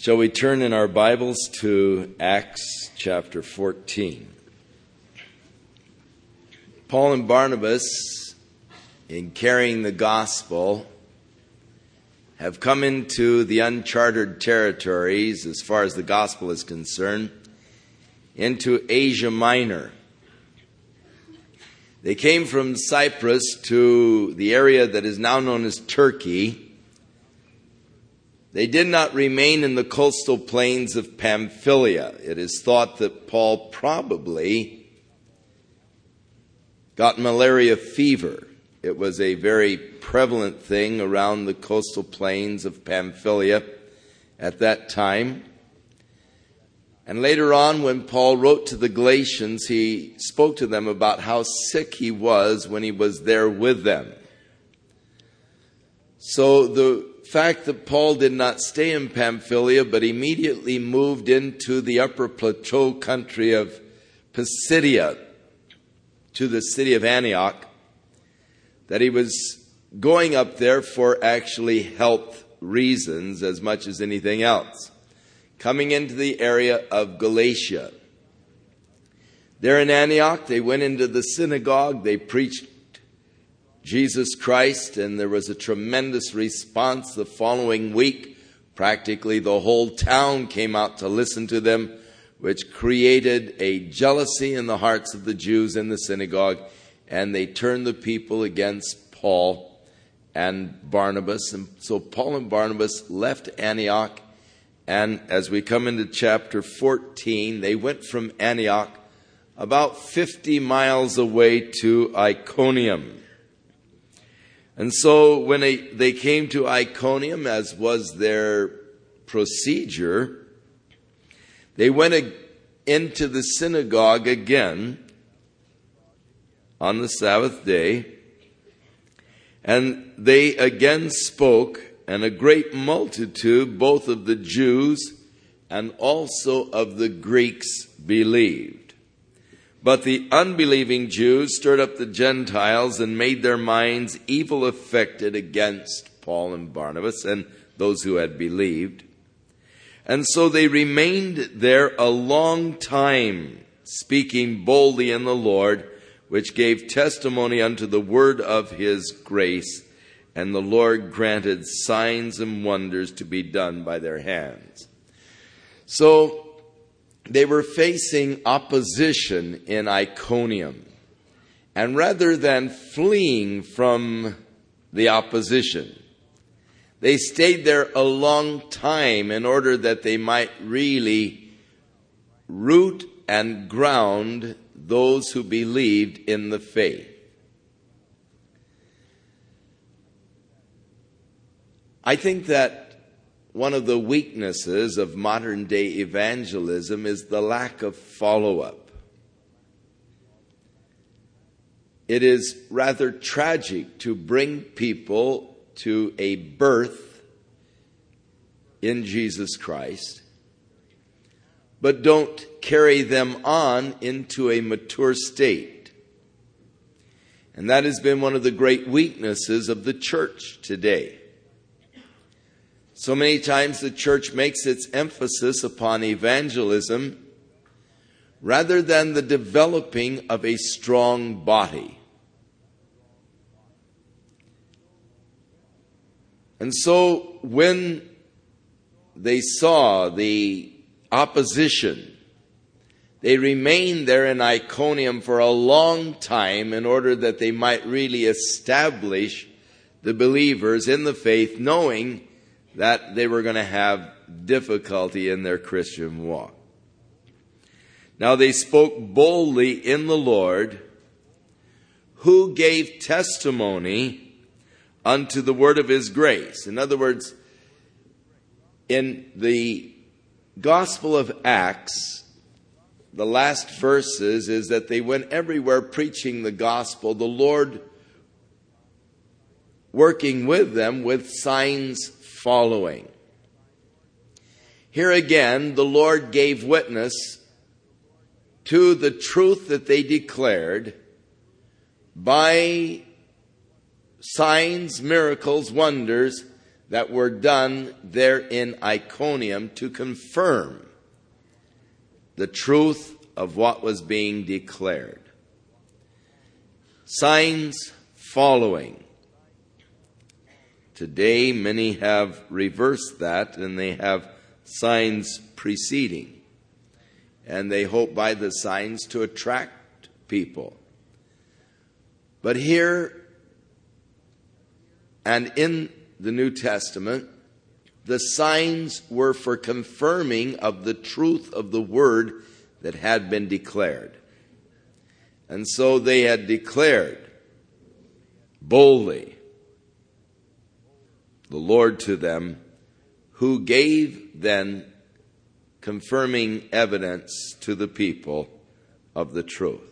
Shall we turn in our Bibles to Acts chapter 14? Paul and Barnabas, in carrying the gospel, have come into the uncharted territories, as far as the gospel is concerned, into Asia Minor. They came from Cyprus to the area that is now known as Turkey. They did not remain in the coastal plains of Pamphylia. It is thought that Paul probably got malaria fever. It was a very prevalent thing around the coastal plains of Pamphylia at that time. And later on, when Paul wrote to the Galatians, he spoke to them about how sick he was when he was there with them. So the fact that Paul did not stay in Pamphylia, but immediately moved into the upper plateau country of Pisidia to the city of Antioch, that he was going up there for actually health reasons as much as anything else, coming into the area of Galatia. There in Antioch, they went into the synagogue, they preached Jesus Christ, and there was a tremendous response the following week. Practically the whole town came out to listen to them, which created a jealousy in the hearts of the Jews in the synagogue, and they turned the people against Paul and Barnabas. And so Paul and Barnabas left Antioch, and as we come into chapter 14, they went from Antioch about 50 miles away to Iconium. And so when they came to Iconium, as was their procedure, they went into the synagogue again on the Sabbath day, and they again spoke, and a great multitude, both of the Jews and also of the Greeks, believed. But the unbelieving Jews stirred up the Gentiles and made their minds evil affected against Paul and Barnabas and those who had believed. And so they remained there a long time, speaking boldly in the Lord, which gave testimony unto the word of his grace. And the Lord granted signs and wonders to be done by their hands. So they were facing opposition in Iconium. And rather than fleeing from the opposition, they stayed there a long time in order that they might really root and ground those who believed in the faith. I think that one of the weaknesses of modern day evangelism is the lack of follow-up. It is rather tragic to bring people to a birth in Jesus Christ, but don't carry them on into a mature state. And that has been one of the great weaknesses of the church today. So many times the church makes its emphasis upon evangelism rather than the developing of a strong body. And so when they saw the opposition, they remained there in Iconium for a long time in order that they might really establish the believers in the faith, knowing that they were going to have difficulty in their Christian walk. Now they spoke boldly in the Lord, who gave testimony unto the word of his grace. In other words, in the Gospel of Acts, the last verses is that they went everywhere preaching the gospel, the Lord working with them with signs following. Here again, the Lord gave witness to the truth that they declared by signs, miracles, wonders that were done there in Iconium to confirm the truth of what was being declared. Signs following. Today, many have reversed that, and they have signs preceding. And they hope by the signs to attract people. But here and in the New Testament, the signs were for confirming of the truth of the word that had been declared. And so they had declared boldly the Lord to them, who gave then confirming evidence to the people of the truth.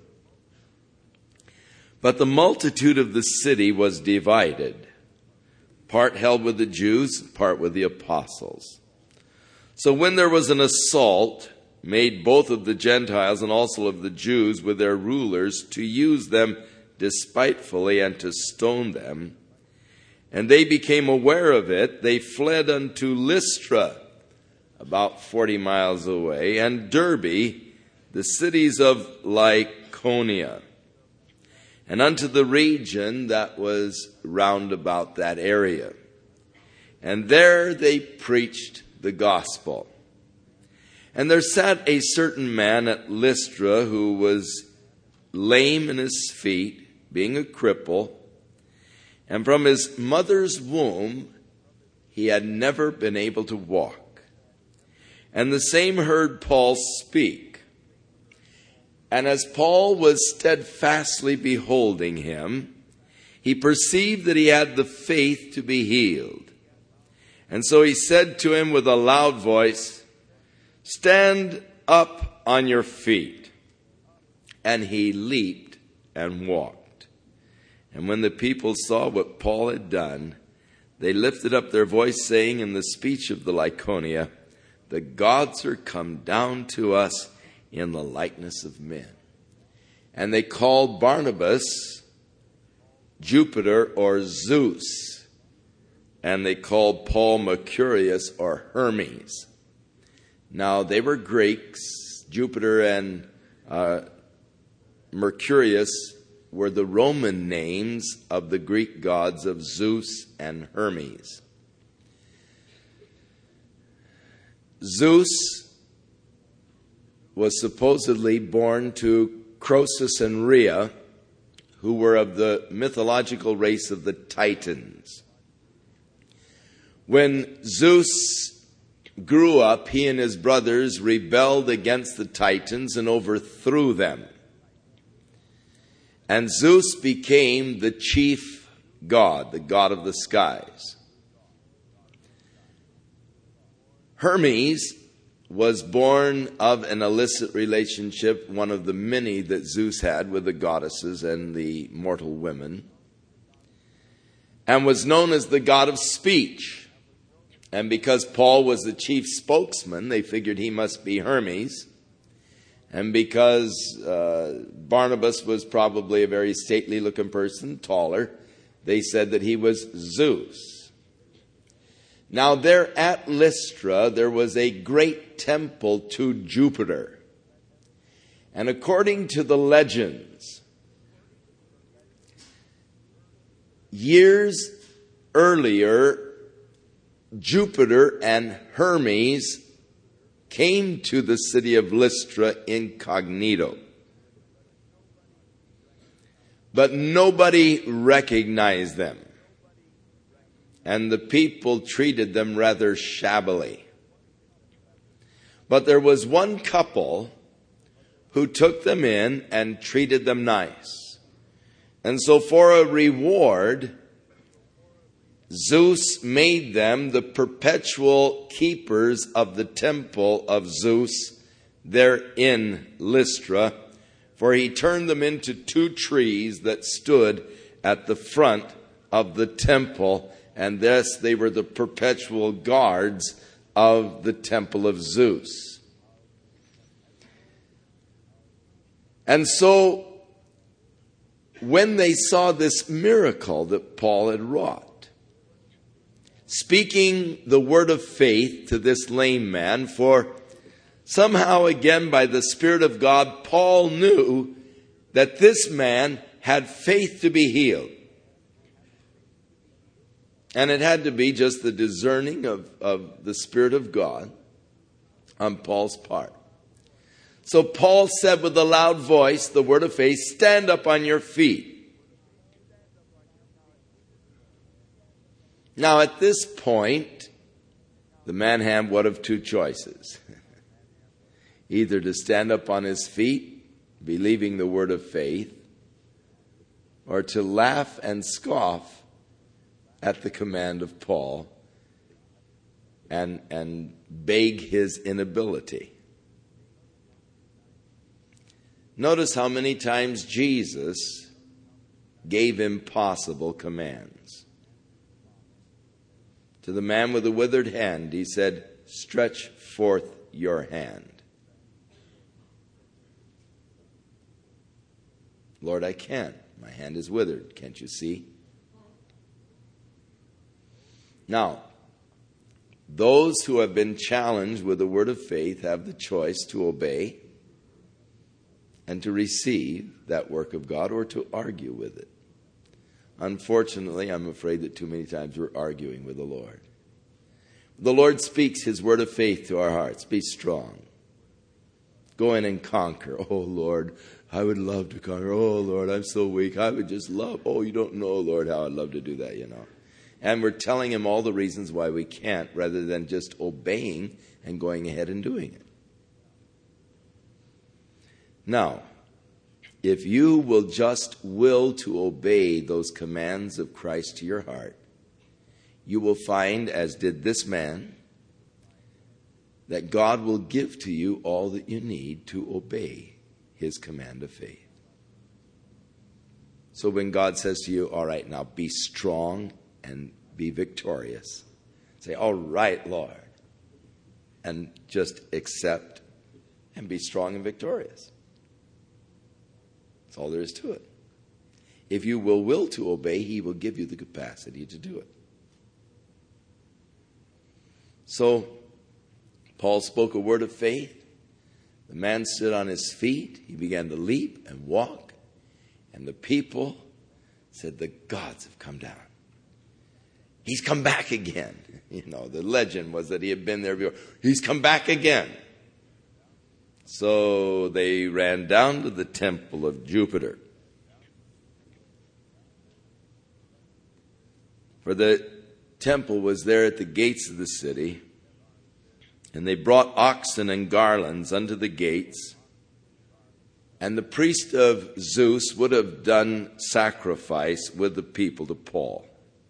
But the multitude of the city was divided, part held with the Jews, part with the apostles. So when there was an assault made both of the Gentiles and also of the Jews with their rulers to use them despitefully and to stone them, and they became aware of it, they fled unto Lystra, about 40 miles away, and Derbe, the cities of Lycaonia, and unto the region that was round about that area. And there they preached the gospel. And there sat a certain man at Lystra who was lame in his feet, being a cripple, and from his mother's womb he had never been able to walk. And the same heard Paul speak. And as Paul was steadfastly beholding him, he perceived that he had the faith to be healed. And so he said to him with a loud voice, "Stand up on your feet." And he leaped and walked. And when the people saw what Paul had done, they lifted up their voice, saying in the speech of the Lycaonia, "The gods are come down to us in the likeness of men." And they called Barnabas Jupiter or Zeus, and they called Paul Mercurius or Hermes. Now they were Greeks. Jupiter and Mercurius were the Roman names of the Greek gods of Zeus and Hermes. Zeus was supposedly born to Croesus and Rhea, who were of the mythological race of the Titans. When Zeus grew up, he and his brothers rebelled against the Titans and overthrew them. And Zeus became the chief god, the god of the skies. Hermes was born of an illicit relationship, one of the many that Zeus had with the goddesses and the mortal women, and was known as the god of speech. And because Paul was the chief spokesman, they figured he must be Hermes. And because Barnabas was probably a very stately-looking person, taller, they said that he was Zeus. Now there at Lystra, there was a great temple to Jupiter. And according to the legends, years earlier, Jupiter and Hermes came to the city of Lystra incognito. But nobody recognized them. And the people treated them rather shabbily. But there was one couple who took them in and treated them nice. And so for a reward, Zeus made them the perpetual keepers of the temple of Zeus there in Lystra, for he turned them into 2 trees that stood at the front of the temple, and thus they were the perpetual guards of the temple of Zeus. And so when they saw this miracle that Paul had wrought, speaking the word of faith to this lame man, for somehow again by the Spirit of God, Paul knew that this man had faith to be healed. And it had to be just the discerning of the Spirit of God on Paul's part. So Paul said with a loud voice, the word of faith, stand up on your feet. Now at this point, the man had one of two choices. Either to stand up on his feet, believing the word of faith, or to laugh and scoff at the command of Paul and beg his inability. Notice how many times Jesus gave impossible commands. To the man with the withered hand, he said, stretch forth your hand. Lord, I can't. My hand is withered. Can't you see? Now, those who have been challenged with the word of faith have the choice to obey and to receive that work of God or to argue with it. Unfortunately, I'm afraid that too many times we're arguing with the Lord. The Lord speaks his word of faith to our hearts. Be strong. Go in and conquer. Oh, Lord, I would love to conquer. Oh, Lord, I'm so weak. I would just love. Oh, you don't know, Lord, how I'd love to do that, And we're telling him all the reasons why we can't rather than just obeying and going ahead and doing it. Now, if you will just will to obey those commands of Christ to your heart, you will find, as did this man, that God will give to you all that you need to obey his command of faith. So when God says to you, all right, now be strong and be victorious, say, all right, Lord, and just accept and be strong and victorious. That's all there is to it. If you will to obey, he will give you the capacity to do it. So, Paul spoke a word of faith. The man stood on his feet. He began to leap and walk. And the people said, the gods have come down. He's come back again. The legend was that he had been there before. He's come back again. So they ran down to the temple of Jupiter. For the temple was there at the gates of the city, and they brought oxen and garlands unto the gates, and the priest of Zeus would have done sacrifice with the people to Paul.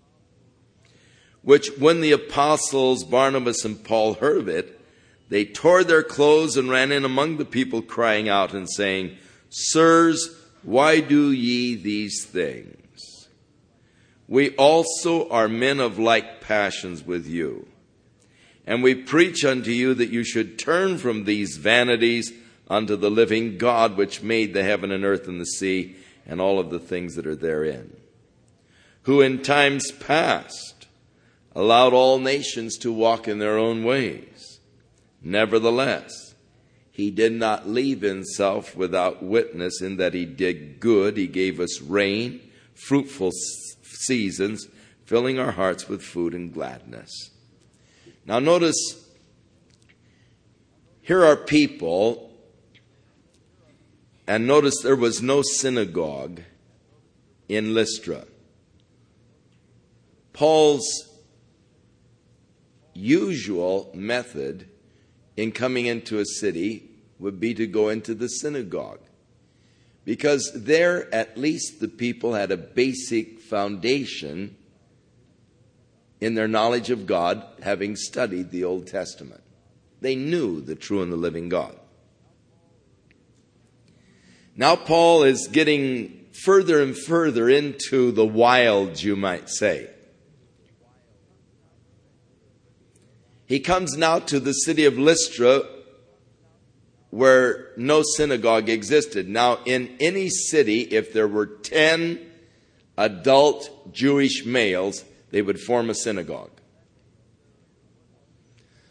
Which when the apostles Barnabas and Paul heard of it, they tore their clothes and ran in among the people, crying out and saying, Sirs, why do ye these things? We also are men of like passions with you. And we preach unto you that you should turn from these vanities unto the living God, which made the heaven and earth and the sea and all of the things that are therein, who in times past allowed all nations to walk in their own ways. Nevertheless, he did not leave himself without witness, in that he did good. He gave us rain, fruitful seasons, filling our hearts with food and gladness. Now notice, here are people, and notice there was no synagogue in Lystra. Paul's usual method in coming into a city would be to go into the synagogue, because there at least the people had a basic foundation in their knowledge of God, having studied the Old Testament. They knew the true and the living God. Now Paul is getting further and further into the wilds, you might say. He comes now to the city of Lystra, where no synagogue existed. Now, in any city, if there were 10 adult Jewish males, they would form a synagogue.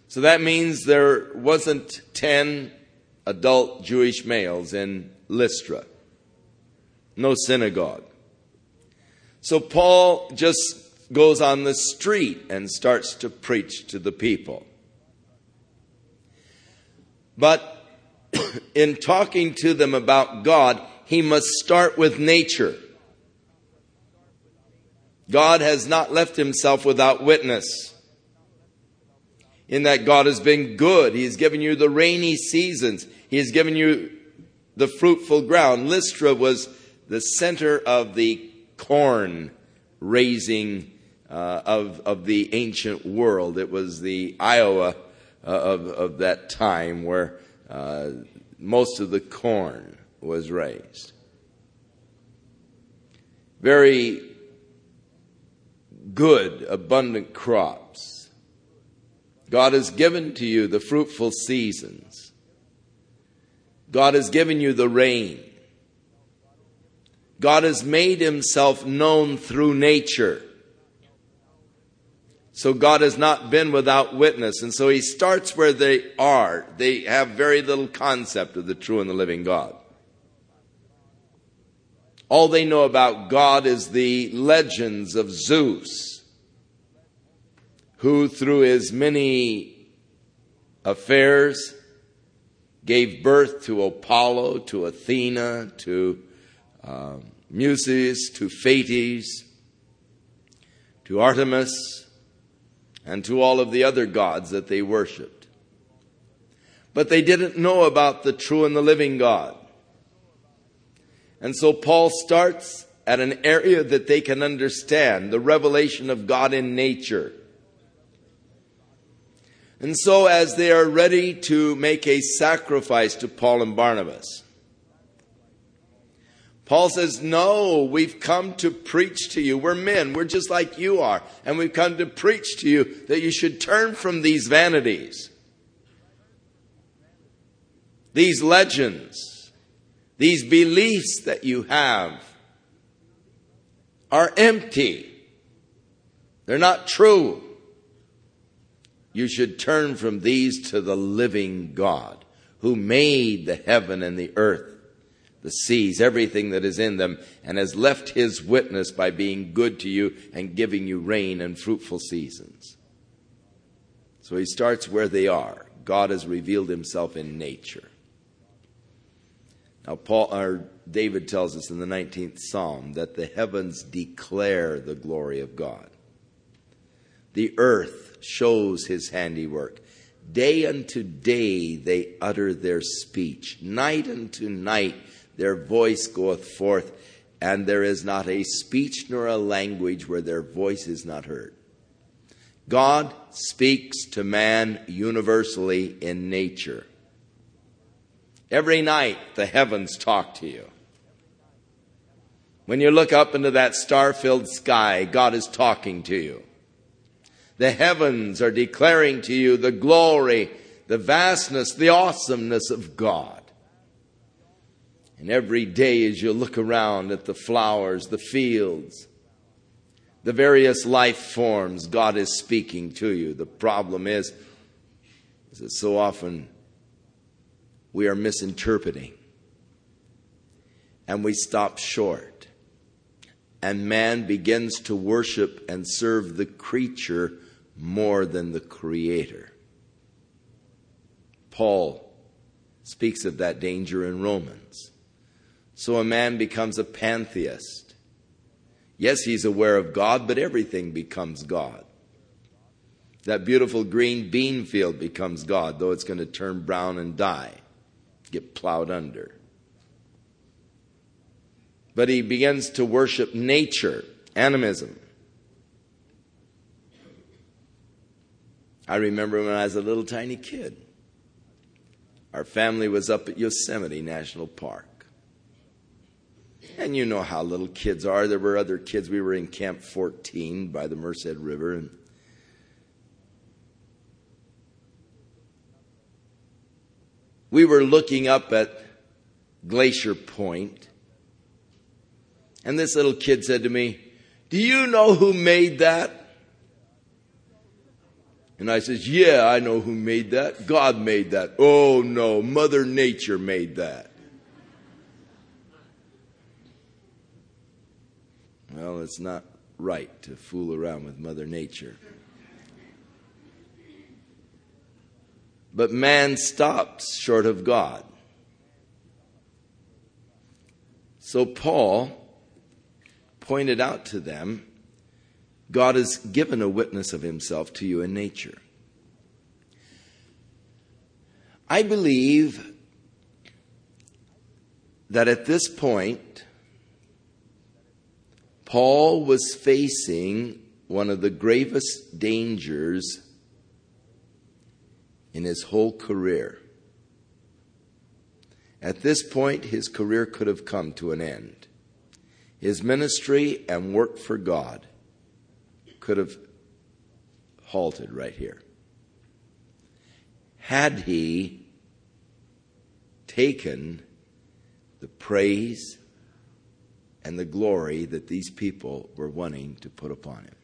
So that means there wasn't 10 adult Jewish males in Lystra. No synagogue. So Paul just goes on the street and starts to preach to the people. But in talking to them about God, he must start with nature. God has not left himself without witness. In that God has been good. He has given you the rainy seasons. He has given you the fruitful ground. Lystra was the center of the corn raising of the ancient world. It was the Iowa of that time where most of the corn was raised. Very good, abundant crops. God has given to you the fruitful seasons. God has given you the rain. God has made himself known through nature. So God has not been without witness. And so he starts where they are. They have very little concept of the true and the living God. All they know about God is the legends of Zeus, who through his many affairs gave birth to Apollo, to Athena, to Muses, to Thetis, to Artemis, and to all of the other gods that they worshipped. But they didn't know about the true and the living God. And so Paul starts at an area that they can understand, the revelation of God in nature. And so as they are ready to make a sacrifice to Paul and Barnabas, Paul says, no, we've come to preach to you. We're men. We're just like you are. And we've come to preach to you that you should turn from these vanities, these legends, these beliefs that you have are empty. They're not true. You should turn from these to the living God who made the heaven and the earth, the seas, everything that is in them, and has left his witness by being good to you and giving you rain and fruitful seasons. So he starts where they are. God has revealed himself in nature. Now David tells us in the 19th Psalm that the heavens declare the glory of God. The earth shows his handiwork. Day unto day they utter their speech. Night unto night their voice goeth forth, and there is not a speech nor a language where their voice is not heard. God speaks to man universally in nature. Every night the heavens talk to you. When you look up into that star-filled sky, God is talking to you. The heavens are declaring to you the glory, the vastness, the awesomeness of God. And every day as you look around at the flowers, the fields, the various life forms, God is speaking to you. The problem is that so often we are misinterpreting. And we stop short. And man begins to worship and serve the creature more than the Creator. Paul speaks of that danger in Romans. So a man becomes a pantheist. Yes, he's aware of God, but everything becomes God. That beautiful green bean field becomes God, though it's going to turn brown and die, get plowed under. But he begins to worship nature, animism. I remember when I was a little tiny kid, our family was up at Yosemite National Park. And you know how little kids are. There were other kids. We were in Camp 14 by the Merced River. And we were looking up at Glacier Point. And this little kid said to me, "Do you know who made that?" And I says, yeah, I know who made that. God made that. Oh, no, Mother Nature made that. Well, it's not right to fool around with Mother Nature. But man stops short of God. So Paul pointed out to them, God has given a witness of himself to you in nature. I believe that at this point, Paul was facing one of the gravest dangers in his whole career. At this point, his career could have come to an end. His ministry and work for God could have halted right here. Had he taken the praise and the glory that these people were wanting to put upon him.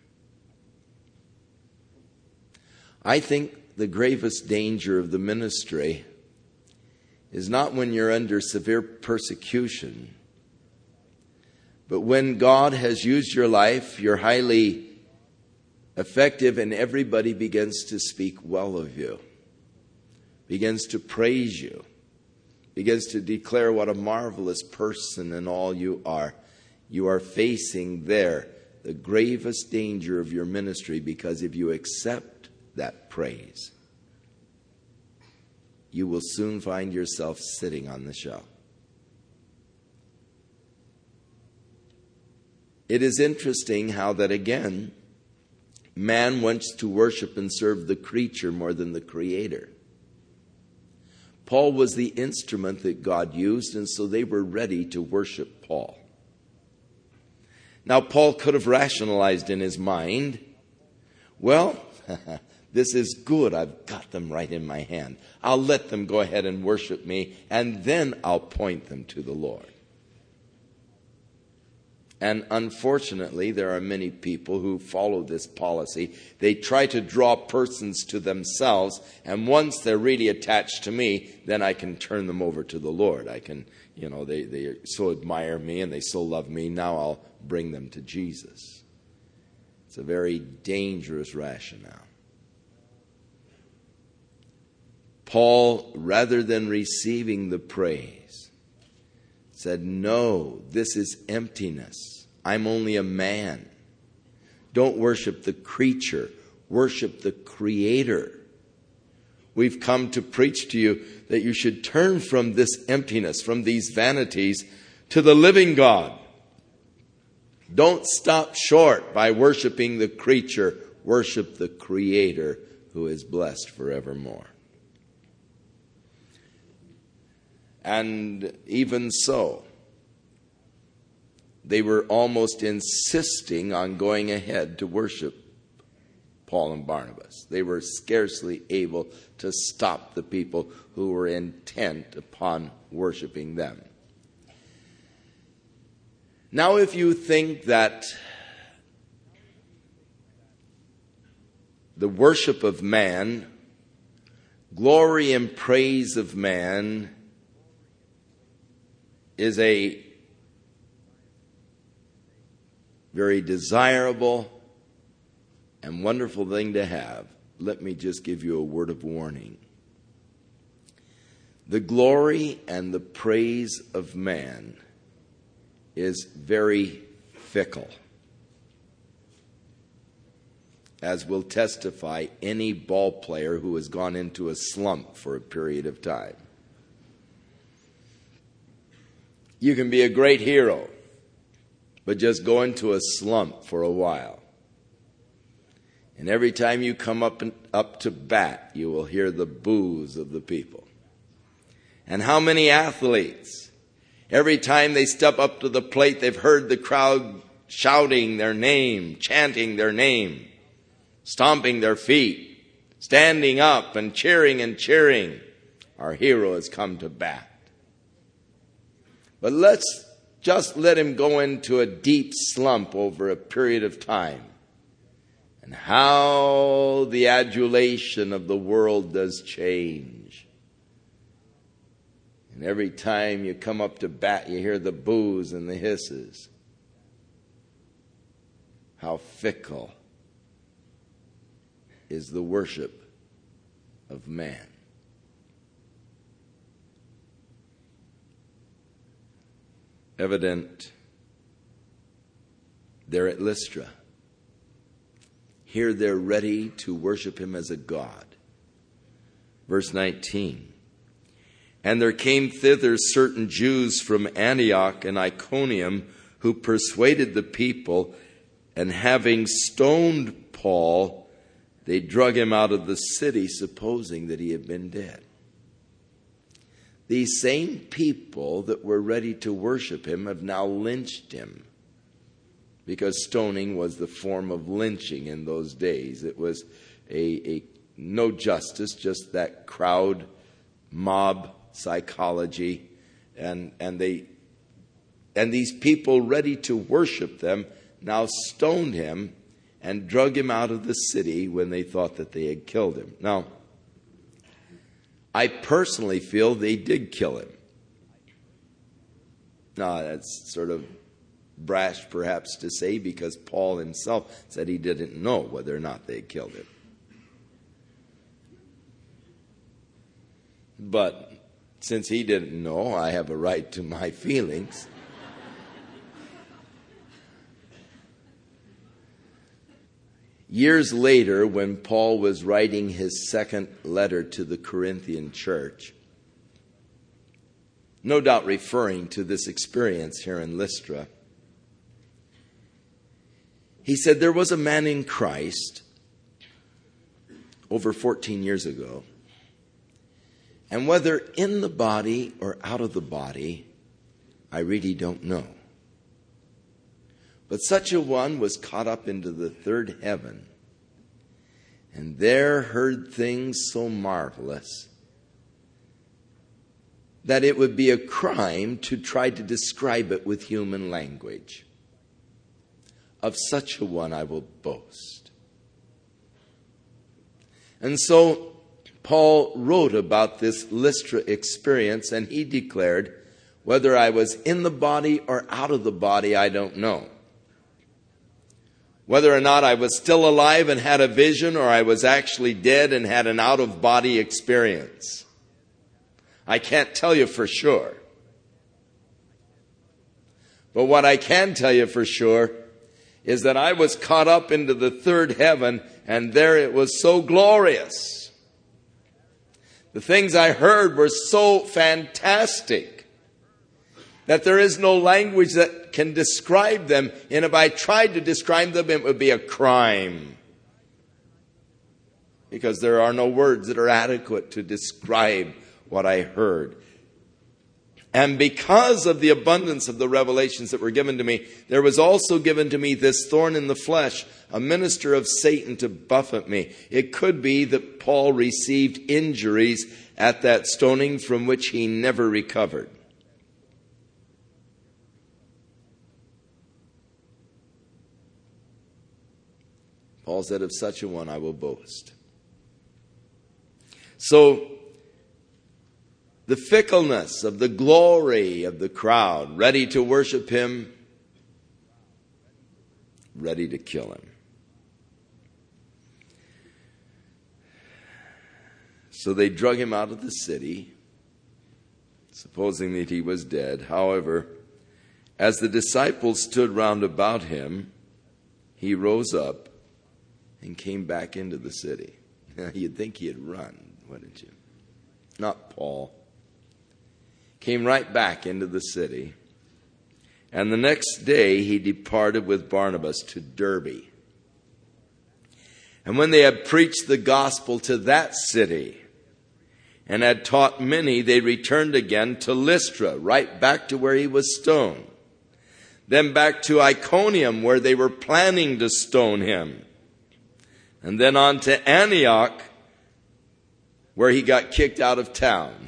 I think the gravest danger of the ministry is not when you're under severe persecution, but when God has used your life, you're highly effective, and everybody begins to speak well of you, begins to praise you, begins to declare what a marvelous person and all you are. You are facing there the gravest danger of your ministry, because if you accept that praise, you will soon find yourself sitting on the shelf. It is interesting how that again, man wants to worship and serve the creature more than the Creator. Paul was the instrument that God used, and so they were ready to worship Paul. Now, Paul could have rationalized in his mind, well, this is good. I've got them right in my hand. I'll let them go ahead and worship me, and then I'll point them to the Lord. And unfortunately, there are many people who follow this policy. They try to draw persons to themselves, and once they're really attached to me, then I can turn them over to the Lord. I can, they so admire me and they so love me, now I'll bring them to Jesus. It's a very dangerous rationale. Paul, rather than receiving the praise, said, no, this is emptiness. I'm only a man. Don't worship the creature. Worship the Creator. We've come to preach to you that you should turn from this emptiness, from these vanities, to the living God. Don't stop short by worshiping the creature. Worship the Creator, who is blessed forevermore. And even so, they were almost insisting on going ahead to worship Paul and Barnabas. They were scarcely able to stop the people who were intent upon worshiping them. Now, if you think that the worship of man, glory and praise of man, is a very desirable and wonderful thing to have, let me just give you a word of warning. The glory and the praise of man is very fickle, as will testify any ball player who has gone into a slump for a period of time. You can be a great hero, but just go into a slump for a while. And every time you come up to bat, you will hear the boos of the people. And how many athletes, every time they step up to the plate, they've heard the crowd shouting their name, chanting their name, stomping their feet, standing up and cheering. Our hero has come to bat. But let's just let him go into a deep slump over a period of time. And how the adulation of the world does change. And every time you come up to bat, you hear the boos and the hisses. How fickle is the worship of man. Evident there at Lystra. Here they're ready to worship him as a god. Verse 19. And there came thither certain Jews from Antioch and Iconium who persuaded the people, and having stoned Paul, they drug him out of the city, supposing that he had been dead. These same people that were ready to worship him have now lynched him, because stoning was the form of lynching in those days. It was a no justice, just that crowd mob psychology, and these people ready to worship them now stoned him and drug him out of the city when they thought that they had killed him. Now, I personally feel they did kill him. Now, that's sort of brash perhaps to say, because Paul himself said he didn't know whether or not they had killed him. But since he didn't know, I have a right to my feelings. Years later, when Paul was writing his second letter to the Corinthian church, no doubt referring to this experience here in Lystra, he said, there was a man in Christ over 14 years ago, and whether in the body or out of the body, I really don't know. But such a one was caught up into the third heaven, and there heard things so marvelous that it would be a crime to try to describe it with human language. Of such a one I will boast. And so Paul wrote about this Lystra experience, and he declared, whether I was in the body or out of the body, I don't know. Whether or not I was still alive and had a vision, or I was actually dead and had an out-of-body experience, I can't tell you for sure. But what I can tell you for sure is that I was caught up into the third heaven, and there it was so glorious. The things I heard were so fantastic that there is no language that can describe them. And if I tried to describe them, it would be a crime, because there are no words that are adequate to describe what I heard. And because of the abundance of the revelations that were given to me, there was also given to me this thorn in the flesh, a minister of Satan to buffet me. It could be that Paul received injuries at that stoning from which he never recovered. Paul said, of such a one I will boast. So, the fickleness of the glory of the crowd, ready to worship him, ready to kill him. So they drug him out of the city, supposing that he was dead. However, as the disciples stood round about him, he rose up and came back into the city. Now, you'd think he had run, wouldn't you? Not Paul. Came right back into the city. And the next day he departed with Barnabas to Derbe. And when they had preached the gospel to that city and had taught many, they returned again to Lystra, right back to where he was stoned. Then back to Iconium, where they were planning to stone him. And then on to Antioch, where he got kicked out of town,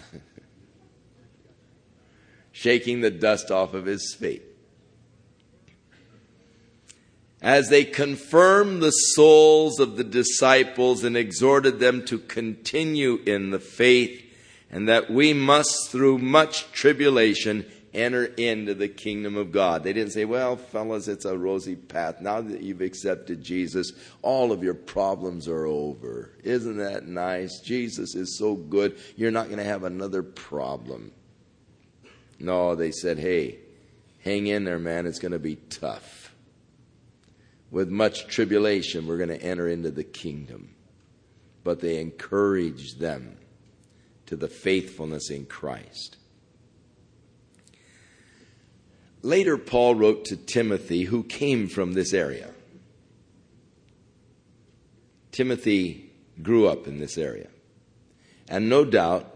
shaking the dust off of his feet. as they confirmed the souls of the disciples and exhorted them to continue in the faith, and that we must, through much tribulation, enter into the kingdom of God. They didn't say, well, fellas, it's a rosy path. Now that you've accepted Jesus, all of your problems are over. Isn't that nice? Jesus is so good, you're not going to have another problem. No, they said, hey, hang in there, man. It's going to be tough. With much tribulation, we're going to enter into the kingdom. But they encouraged them to the faithfulness in Christ. Later, Paul wrote to Timothy, who came from this area. Timothy grew up in this area, and no doubt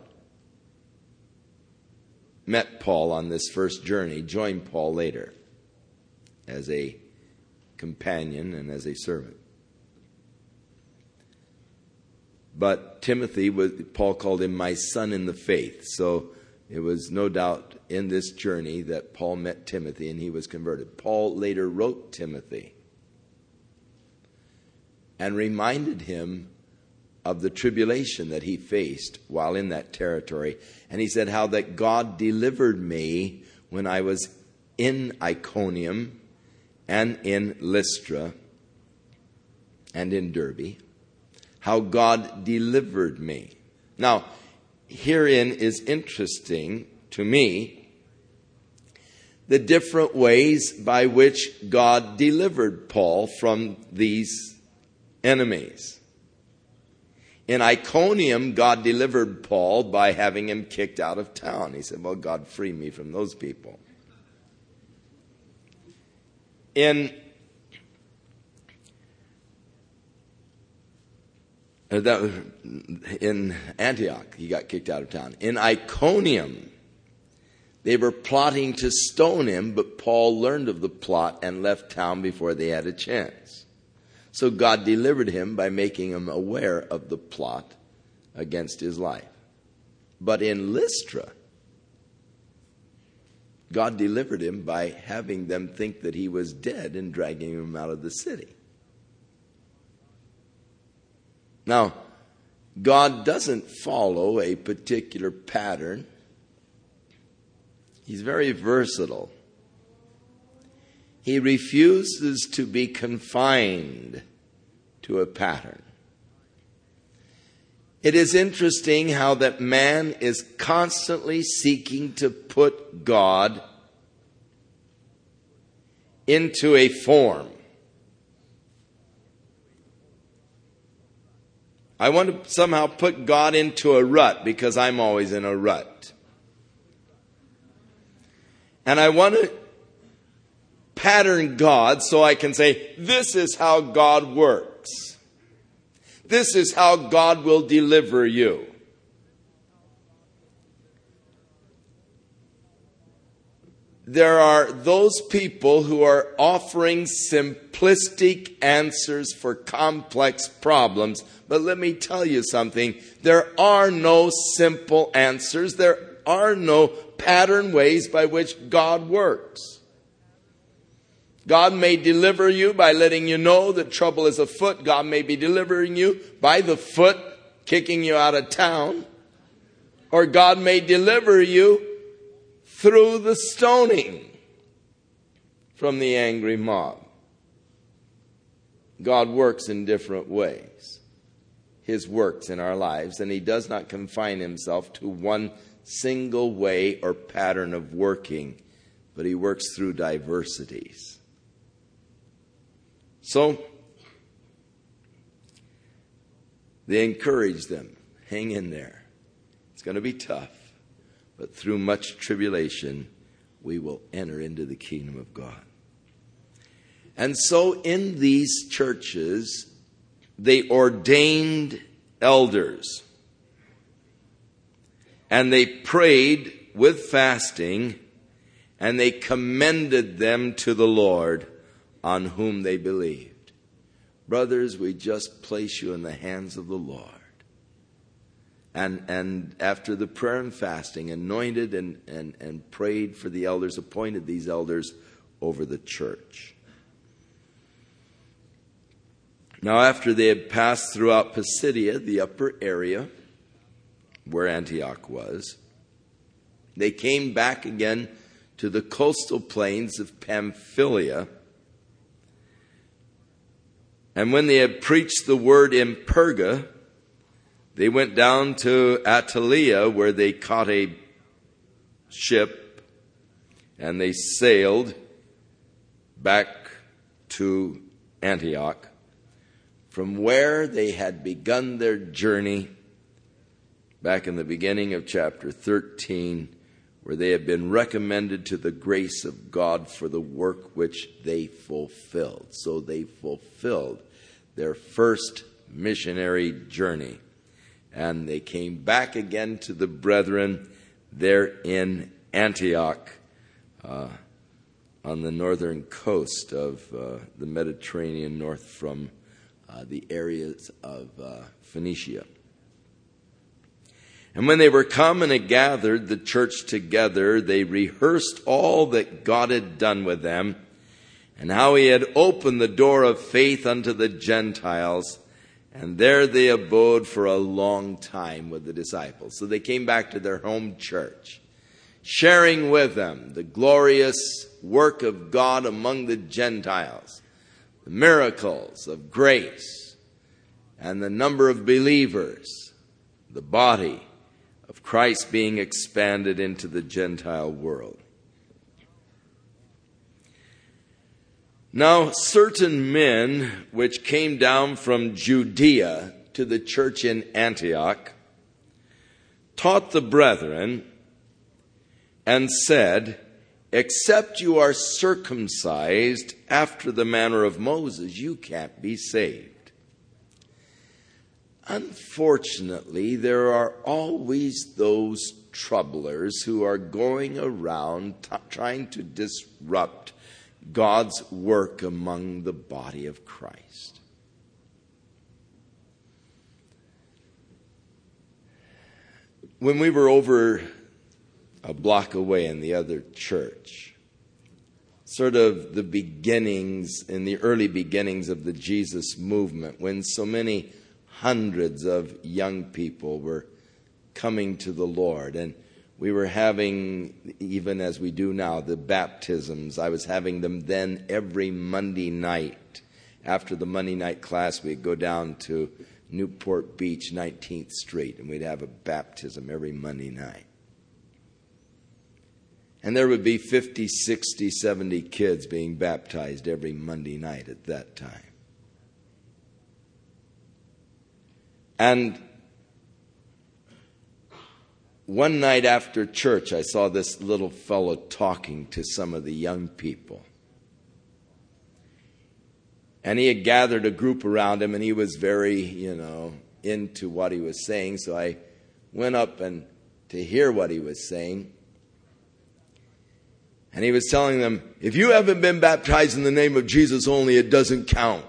met Paul on this first journey, joined Paul later as a companion and as a servant. But Timothy, Paul called him my son in the faith. So it was no doubt in this journey that Paul met Timothy and he was converted. Paul later wrote Timothy and reminded him of the tribulation that he faced while in that territory. And he said how that God delivered me when I was in Iconium and in Lystra and in Derbe. How God delivered me. Now, herein is interesting to me the different ways by which God delivered Paul from these enemies. In Iconium, God delivered Paul by having him kicked out of town. He said, well, God, free me from those people. In Antioch, he got kicked out of town. In Iconium, they were plotting to stone him, but Paul learned of the plot and left town before they had a chance. So God delivered him by making him aware of the plot against his life. But in Lystra, God delivered him by having them think that he was dead and dragging him out of the city. Now, God doesn't follow a particular pattern. He's very versatile. He refuses to be confined to a pattern. It is interesting how that man is constantly seeking to put God into a form. I want to somehow put God into a rut because I'm always in a rut. And I want to pattern God so I can say, this is how God works. This is how God will deliver you. There are those people who are offering simplistic answers for complex problems. But let me tell you something. There are no simple answers. There are no pattern ways by which God works. God may deliver you by letting you know that trouble is afoot. God may be delivering you by the foot, kicking you out of town. Or God may deliver you through the stoning from the angry mob. God works in different ways. His works in our lives, and he does not confine himself to one single way or pattern of working, but he works through diversities. So, they encourage them, hang in there. It's going to be tough. But through much tribulation, we will enter into the kingdom of God. And so in these churches, they ordained elders. And they prayed with fasting, and they commended them to the Lord on whom they believed. Brothers, we just place you in the hands of the Lord. And after the prayer and fasting, anointed and prayed for the elders, appointed these elders over the church. Now, after they had passed throughout Pisidia, the upper area where Antioch was, they came back again to the coastal plains of Pamphylia. And when they had preached the word in Perga, they went down to Attalia, where they caught a ship, and they sailed back to Antioch, from where they had begun their journey back in the beginning of chapter 13, where they had been recommended to the grace of God for the work which they fulfilled. So they fulfilled their first missionary journey. And they came back again to the brethren there in Antioch, on the northern coast of the Mediterranean, north from the areas of Phoenicia. And when they were come and had gathered the church together, they rehearsed all that God had done with them, and how he had opened the door of faith unto the Gentiles. And there they abode for a long time with the disciples. So they came back to their home church, sharing with them the glorious work of God among the Gentiles, the miracles of grace, and the number of believers, the body of Christ being expanded into the Gentile world. Now, certain men which came down from Judea to the church in Antioch taught the brethren and said, except you are circumcised after the manner of Moses, you can't be saved. Unfortunately, there are always those troublers who are going around trying to disrupt God's work among the body of Christ. When we were over a block away in the other church, sort of the beginnings, in the early beginnings of the Jesus movement, when so many hundreds of young people were coming to the Lord, and we were having, even as we do now, the baptisms. I was having them then every Monday night. After the Monday night class, we'd go down to Newport Beach, 19th Street, and we'd have a baptism every Monday night. And there would be 50, 60, 70 kids being baptized every Monday night at that time. And one night after church, I saw this little fellow talking to some of the young people. And he had gathered a group around him, and he was very, into what he was saying. So I went up and to hear what he was saying. And he was telling them, if you haven't been baptized in the name of Jesus only, it doesn't count,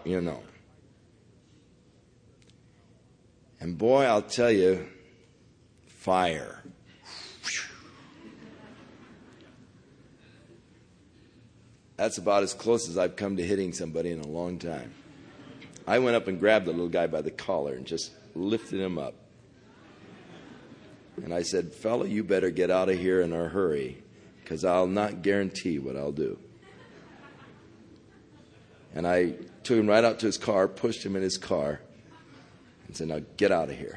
And boy, I'll tell you, fire. That's about as close as I've come to hitting somebody in a long time. I went up and grabbed the little guy by the collar and just lifted him up. And I said, fella, you better get out of here in a hurry, because I'll not guarantee what I'll do. And I took him right out to his car, pushed him in his car, and said, now get out of here.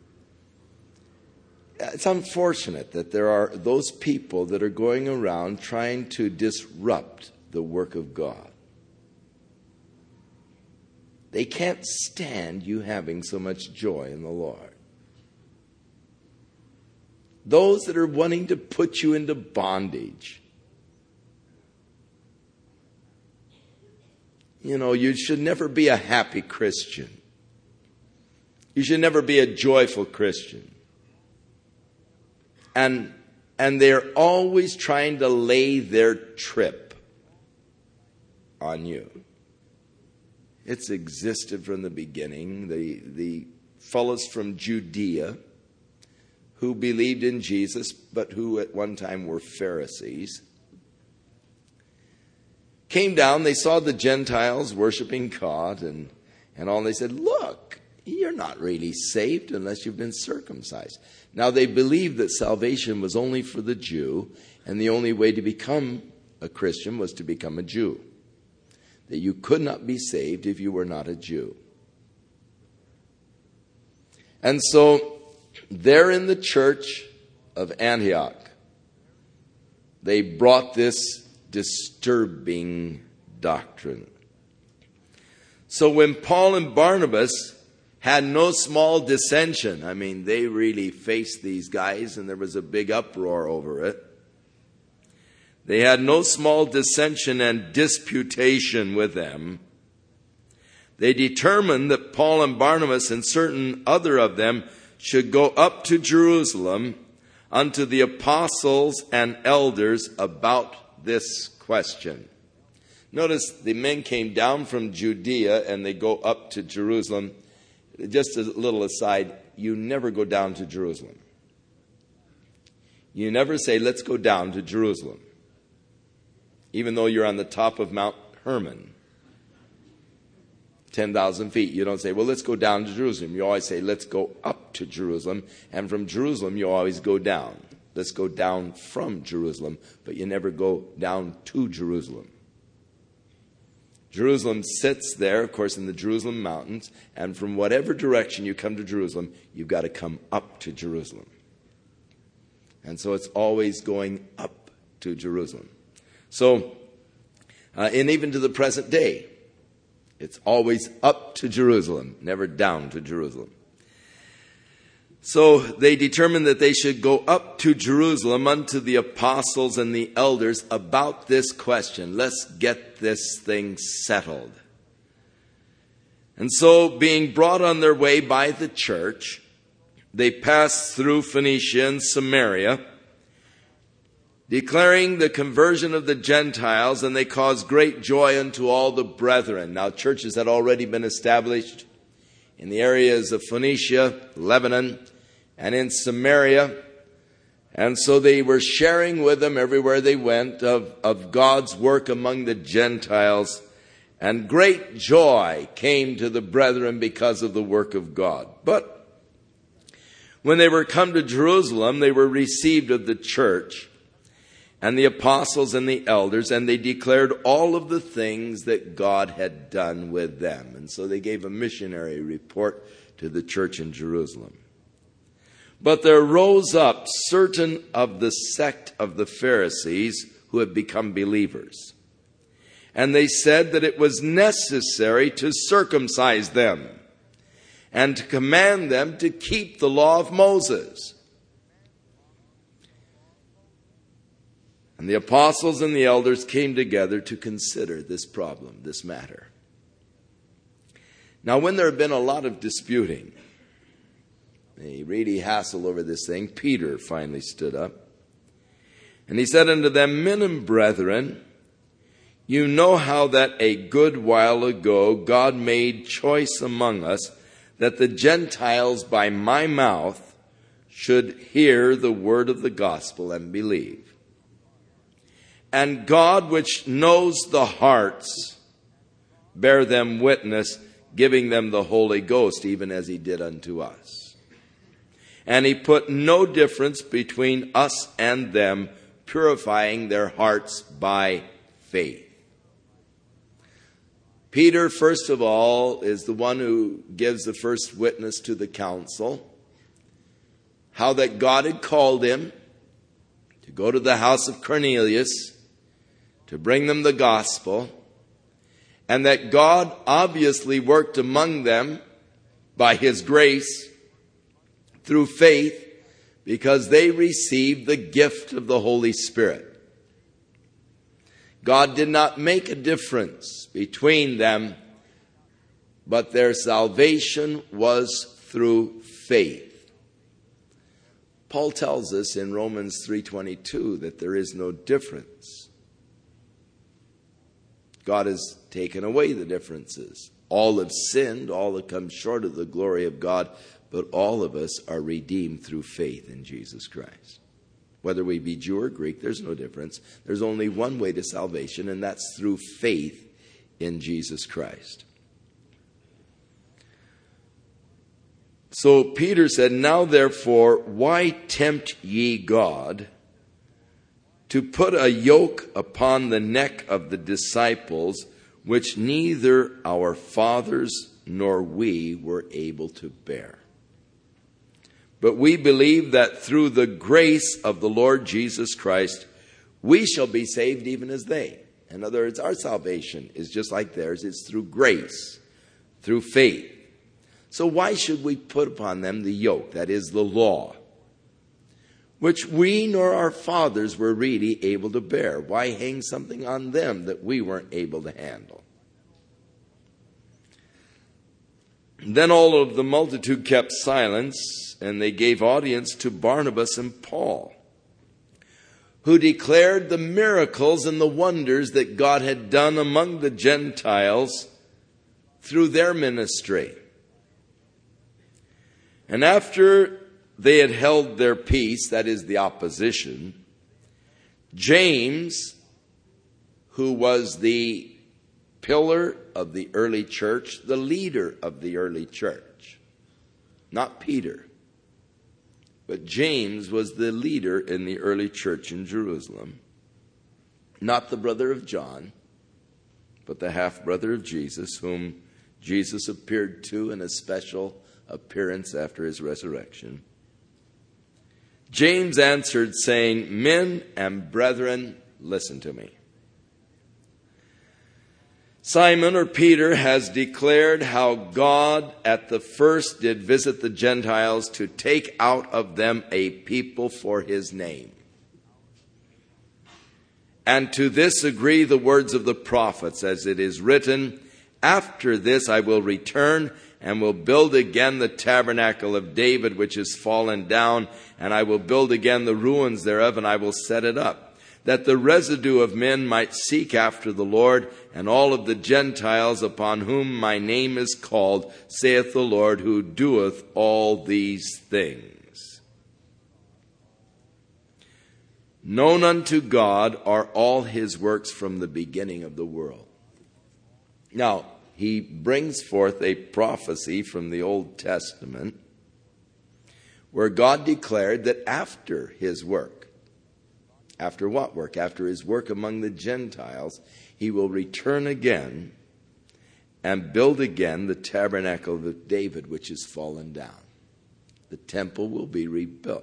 It's unfortunate that there are those people that are going around trying to disrupt the work of God. They can't stand you having so much joy in the Lord. Those that are wanting to put you into bondage. You should never be a happy Christian. You should never be a joyful Christian. And they're always trying to lay their trip on you. It's existed from the beginning. The fellows from Judea who believed in Jesus, but who at one time were Pharisees, came down. They saw the Gentiles worshiping God, and and all. And they said, look, you're not really saved unless you've been circumcised. Now, they believed that salvation was only for the Jew, and the only way to become a Christian was to become a Jew. That you could not be saved if you were not a Jew. And so, there in the church of Antioch, they brought this disturbing doctrine. So when Paul and Barnabas had no small dissension, I mean, they really faced these guys and there was a big uproar over it. They had no small dissension and disputation with them. They determined that Paul and Barnabas and certain other of them should go up to Jerusalem unto the apostles and elders about this question. Notice the men came down from Judea and they go up to Jerusalem. Just a little aside, you never go down to Jerusalem. You never say, let's go down to Jerusalem. Even though you're on the top of Mount Hermon, 10,000 feet. You don't say, well, let's go down to Jerusalem. You always say, let's go up to Jerusalem. And from Jerusalem, you always go down. Let's go down from Jerusalem, but you never go down to Jerusalem. Jerusalem sits there, of course, in the Jerusalem mountains, and from whatever direction you come to Jerusalem, you've got to come up to Jerusalem. And so it's always going up to Jerusalem. So, and even to the present day, it's always up to Jerusalem, never down to Jerusalem. So they determined that they should go up to Jerusalem unto the apostles and the elders about this question. Let's get this thing settled. And so, being brought on their way by the church, they passed through Phoenicia and Samaria, declaring the conversion of the Gentiles, and they caused great joy unto all the brethren. Now, churches had already been established in the areas of Phoenicia, Lebanon, and in Samaria. And so they were sharing with them everywhere they went of God's work among the Gentiles. And great joy came to the brethren because of the work of God. But when they were come to Jerusalem, they were received of the church and the apostles and the elders, and they declared all of the things that God had done with them. And so they gave a missionary report to the church in Jerusalem. But there rose up certain of the sect of the Pharisees who had become believers. And they said that it was necessary to circumcise them and to command them to keep the law of Moses. And the apostles and the elders came together to consider this problem, this matter. Now, when there had been a lot of disputing, they really hassled over this thing, Peter finally stood up. And he said unto them, Men and brethren, you know how that a good while ago God made choice among us that the Gentiles by my mouth should hear the word of the gospel and believe. And God, which knows the hearts, bear them witness, giving them the Holy Ghost, even as he did unto us. And he put no difference between us and them, purifying their hearts by faith. Peter, first of all, is the one who gives the first witness to the council. How that God had called him to go to the house of Cornelius to bring them the gospel. And that God obviously worked among them by his grace through faith, because they received the gift of the Holy Spirit. God did not make a difference between them, but their salvation was through faith. Paul tells us in Romans 3:22 that there is no difference. God has taken away the differences. All have sinned, all have come short of the glory of God, but all of us are redeemed through faith in Jesus Christ. Whether we be Jew or Greek, there's no difference. There's only one way to salvation, and that's through faith in Jesus Christ. So Peter said, "Now therefore, why tempt ye God to put a yoke upon the neck of the disciples, which neither our fathers nor we were able to bear? But we believe that through the grace of the Lord Jesus Christ, we shall be saved even as they." In other words, our salvation is just like theirs. It's through grace, through faith. So why should we put upon them the yoke, that is the law, which we nor our fathers were really able to bear? Why hang something on them that we weren't able to handle? Then all of the multitude kept silence, and they gave audience to Barnabas and Paul, who declared the miracles and the wonders that God had done among the Gentiles through their ministry. And after they had held their peace, that is the opposition, James, who was the pillar of the early church, the leader of the early church, not Peter, but James was the leader in the early church in Jerusalem, not the brother of John, but the half-brother of Jesus, whom Jesus appeared to in a special appearance after his resurrection. James answered, saying, "Men and brethren, listen to me. Simon, or Peter, has declared how God at the first did visit the Gentiles to take out of them a people for his name. And to this agree the words of the prophets, as it is written, after this I will return and will build again the tabernacle of David, which is fallen down, and I will build again the ruins thereof, and I will set it up, that the residue of men might seek after the Lord, and all of the Gentiles upon whom my name is called, saith the Lord, who doeth all these things. Known unto God are all his works from the beginning of the world." Now, he brings forth a prophecy from the Old Testament where God declared that after his work, after what work? After his work among the Gentiles, he will return again and build again the tabernacle of David, which is fallen down. The temple will be rebuilt.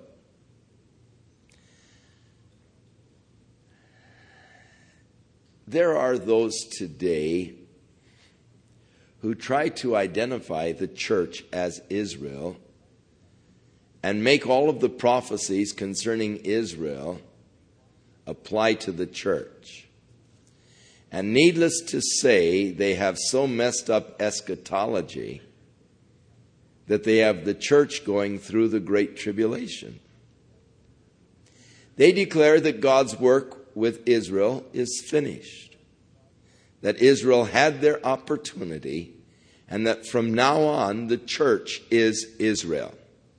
There are those today who try to identify the church as Israel and make all of the prophecies concerning Israel apply to the church. And needless to say, they have so messed up eschatology that they have the church going through the Great Tribulation. They declare that God's work with Israel is finished, that Israel had their opportunity, and that from now on the church is Israel.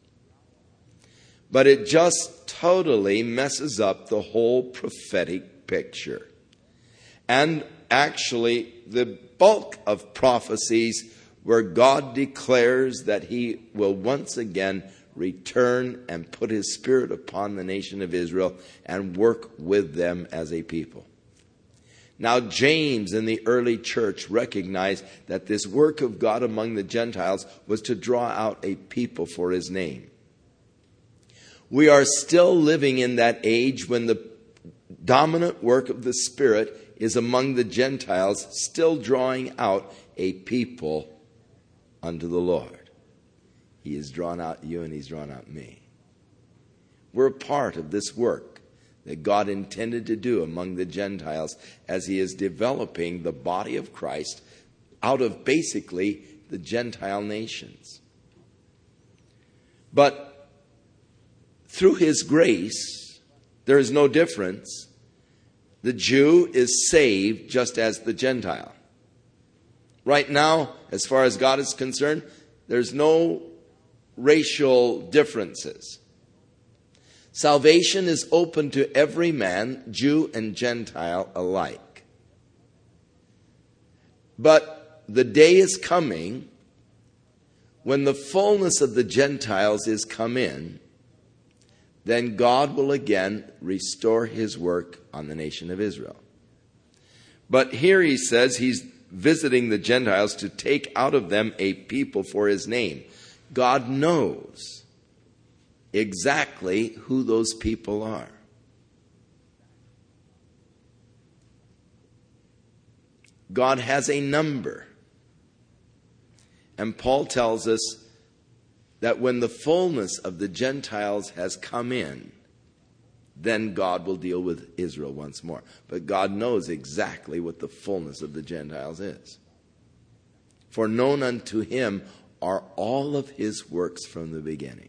But it just totally messes up the whole prophetic picture. And actually, the bulk of prophecies where God declares that he will once again return and put his spirit upon the nation of Israel and work with them as a people. Now, James in the early church recognized that this work of God among the Gentiles was to draw out a people for his name. We are still living in that age when the dominant work of the Spirit is among the Gentiles, still drawing out a people unto the Lord. He has drawn out you and he's drawn out me. We're a part of this work that God intended to do among the Gentiles as he is developing the body of Christ out of basically the Gentile nations. But through his grace, there is no difference. The Jew is saved just as the Gentile. Right now, as far as God is concerned, there's no racial differences. Salvation is open to every man, Jew and Gentile alike. But the day is coming when the fullness of the Gentiles is come in, then God will again restore his work on the nation of Israel. But here he says he's visiting the Gentiles to take out of them a people for his name. God knows exactly who those people are. God has a number. And Paul tells us that when the fullness of the Gentiles has come in, then God will deal with Israel once more. But God knows exactly what the fullness of the Gentiles is. For known unto him are all of his works from the beginning.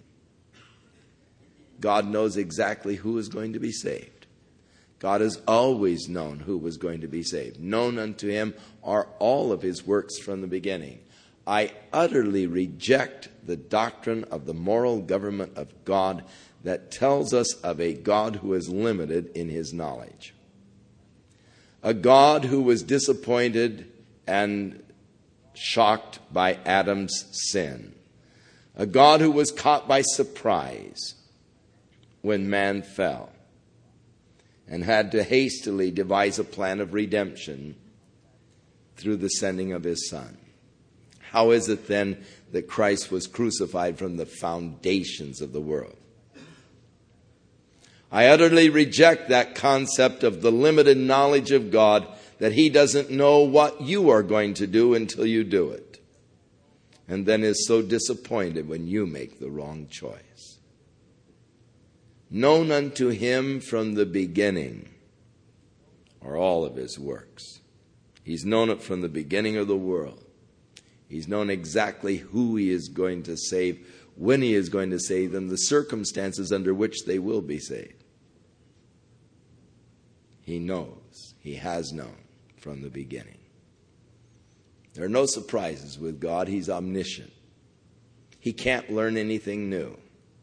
God knows exactly who is going to be saved. God has always known who was going to be saved. Known unto him are all of his works from the beginning. I utterly reject the doctrine of the moral government of God that tells us of a God who is limited in his knowledge. A God who was disappointed and shocked by Adam's sin. A God who was caught by surprise when man fell and had to hastily devise a plan of redemption through the sending of his Son. How is it then that Christ was crucified from the foundations of the world? I utterly reject that concept of the limited knowledge of God, that he doesn't know what you are going to do until you do it, and then is so disappointed when you make the wrong choice. Known unto him from the beginning are all of his works. He's known it from the beginning of the world. He's known exactly who he is going to save, when he is going to save them, the circumstances under which they will be saved. He knows. He has known from the beginning. There are no surprises with God. He's omniscient. He can't learn anything new.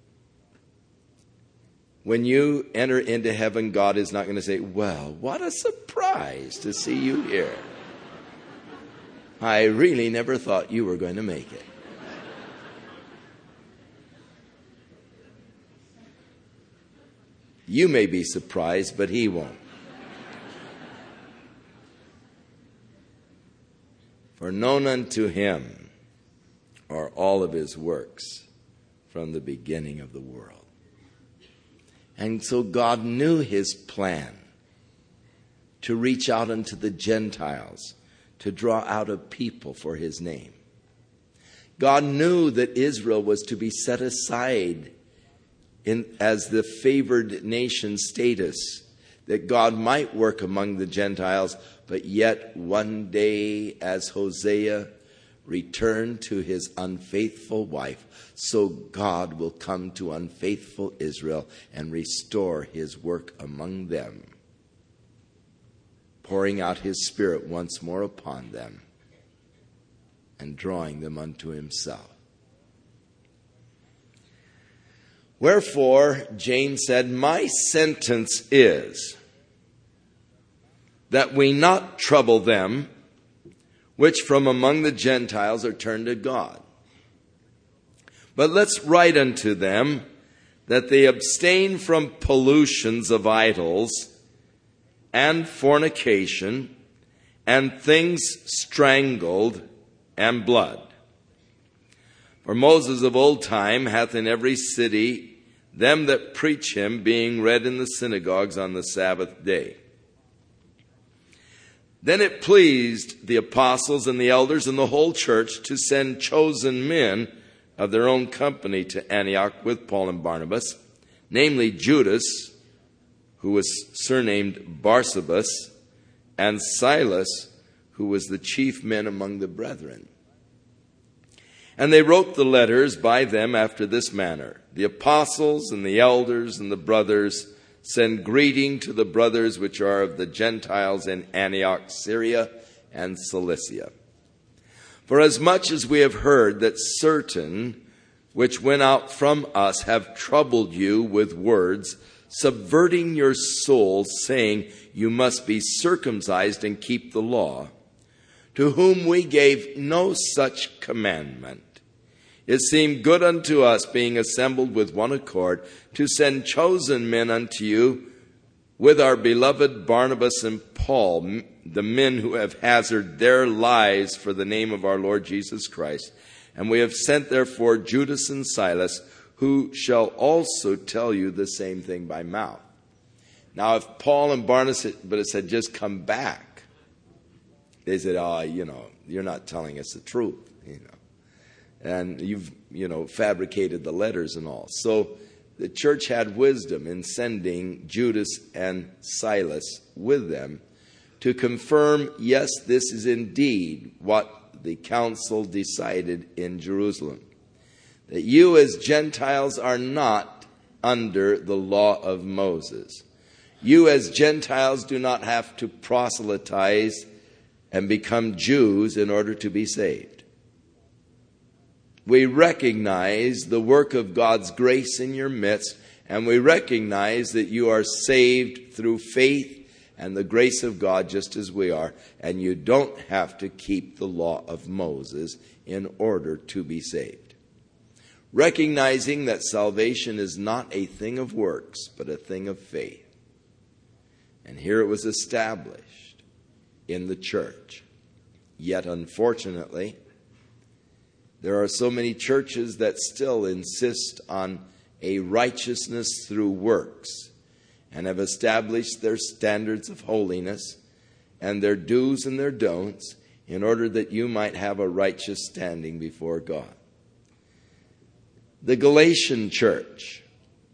When you enter into heaven, God is not going to say, well, what a surprise to see you here. I really never thought you were going to make it. You may be surprised, but he won't. For known unto him are all of his works from the beginning of the world. And so God knew his plan to reach out unto the Gentiles, to draw out a people for his name. God knew that Israel was to be set aside as the favored nation status, that God might work among the Gentiles, but yet one day, as Hosea returned to his unfaithful wife, so God will come to unfaithful Israel and restore his work among them, pouring out his Spirit once more upon them and drawing them unto himself. Wherefore, James said, my sentence is that we not trouble them which from among the Gentiles are turned to God. But let's write unto them that they abstain from pollutions of idols and fornication and things strangled and blood. For Moses of old time hath in every city them that preach him, being read in the synagogues on the Sabbath day. Then it pleased the apostles and the elders and the whole church to send chosen men of their own company to Antioch with Paul and Barnabas, namely Judas, who was surnamed Barsabas, and Silas, who was the chief men among the brethren. And they wrote the letters by them after this manner. The apostles and the elders and the brothers send greeting to the brothers which are of the Gentiles in Antioch, Syria, and Cilicia. For as much as we have heard that certain which went out from us have troubled you with words, subverting your souls, saying, you must be circumcised and keep the law, to whom we gave no such commandment, It seemed good unto us, being assembled with one accord, to send chosen men unto you with our beloved Barnabas and Paul, the men who have hazarded their lives for the name of our Lord Jesus Christ. And we have sent therefore Judas and Silas, who shall also tell you the same thing by mouth. Now, if Paul and Barnabas had just come back, they said, you're not telling us the truth, and you've, fabricated the letters and all. So the church had wisdom in sending Judas and Silas with them to confirm, yes, this is indeed what the council decided in Jerusalem, that you as Gentiles are not under the law of Moses. You as Gentiles do not have to proselytize and become Jews in order to be saved. We recognize the work of God's grace in your midst, and we recognize that you are saved through faith and the grace of God just as we are, and you don't have to keep the law of Moses in order to be saved. Recognizing that salvation is not a thing of works, but a thing of faith. And here it was established in the church. Yet, unfortunately, there are so many churches that still insist on a righteousness through works and have established their standards of holiness and their do's and their don'ts in order that you might have a righteous standing before God. The Galatian church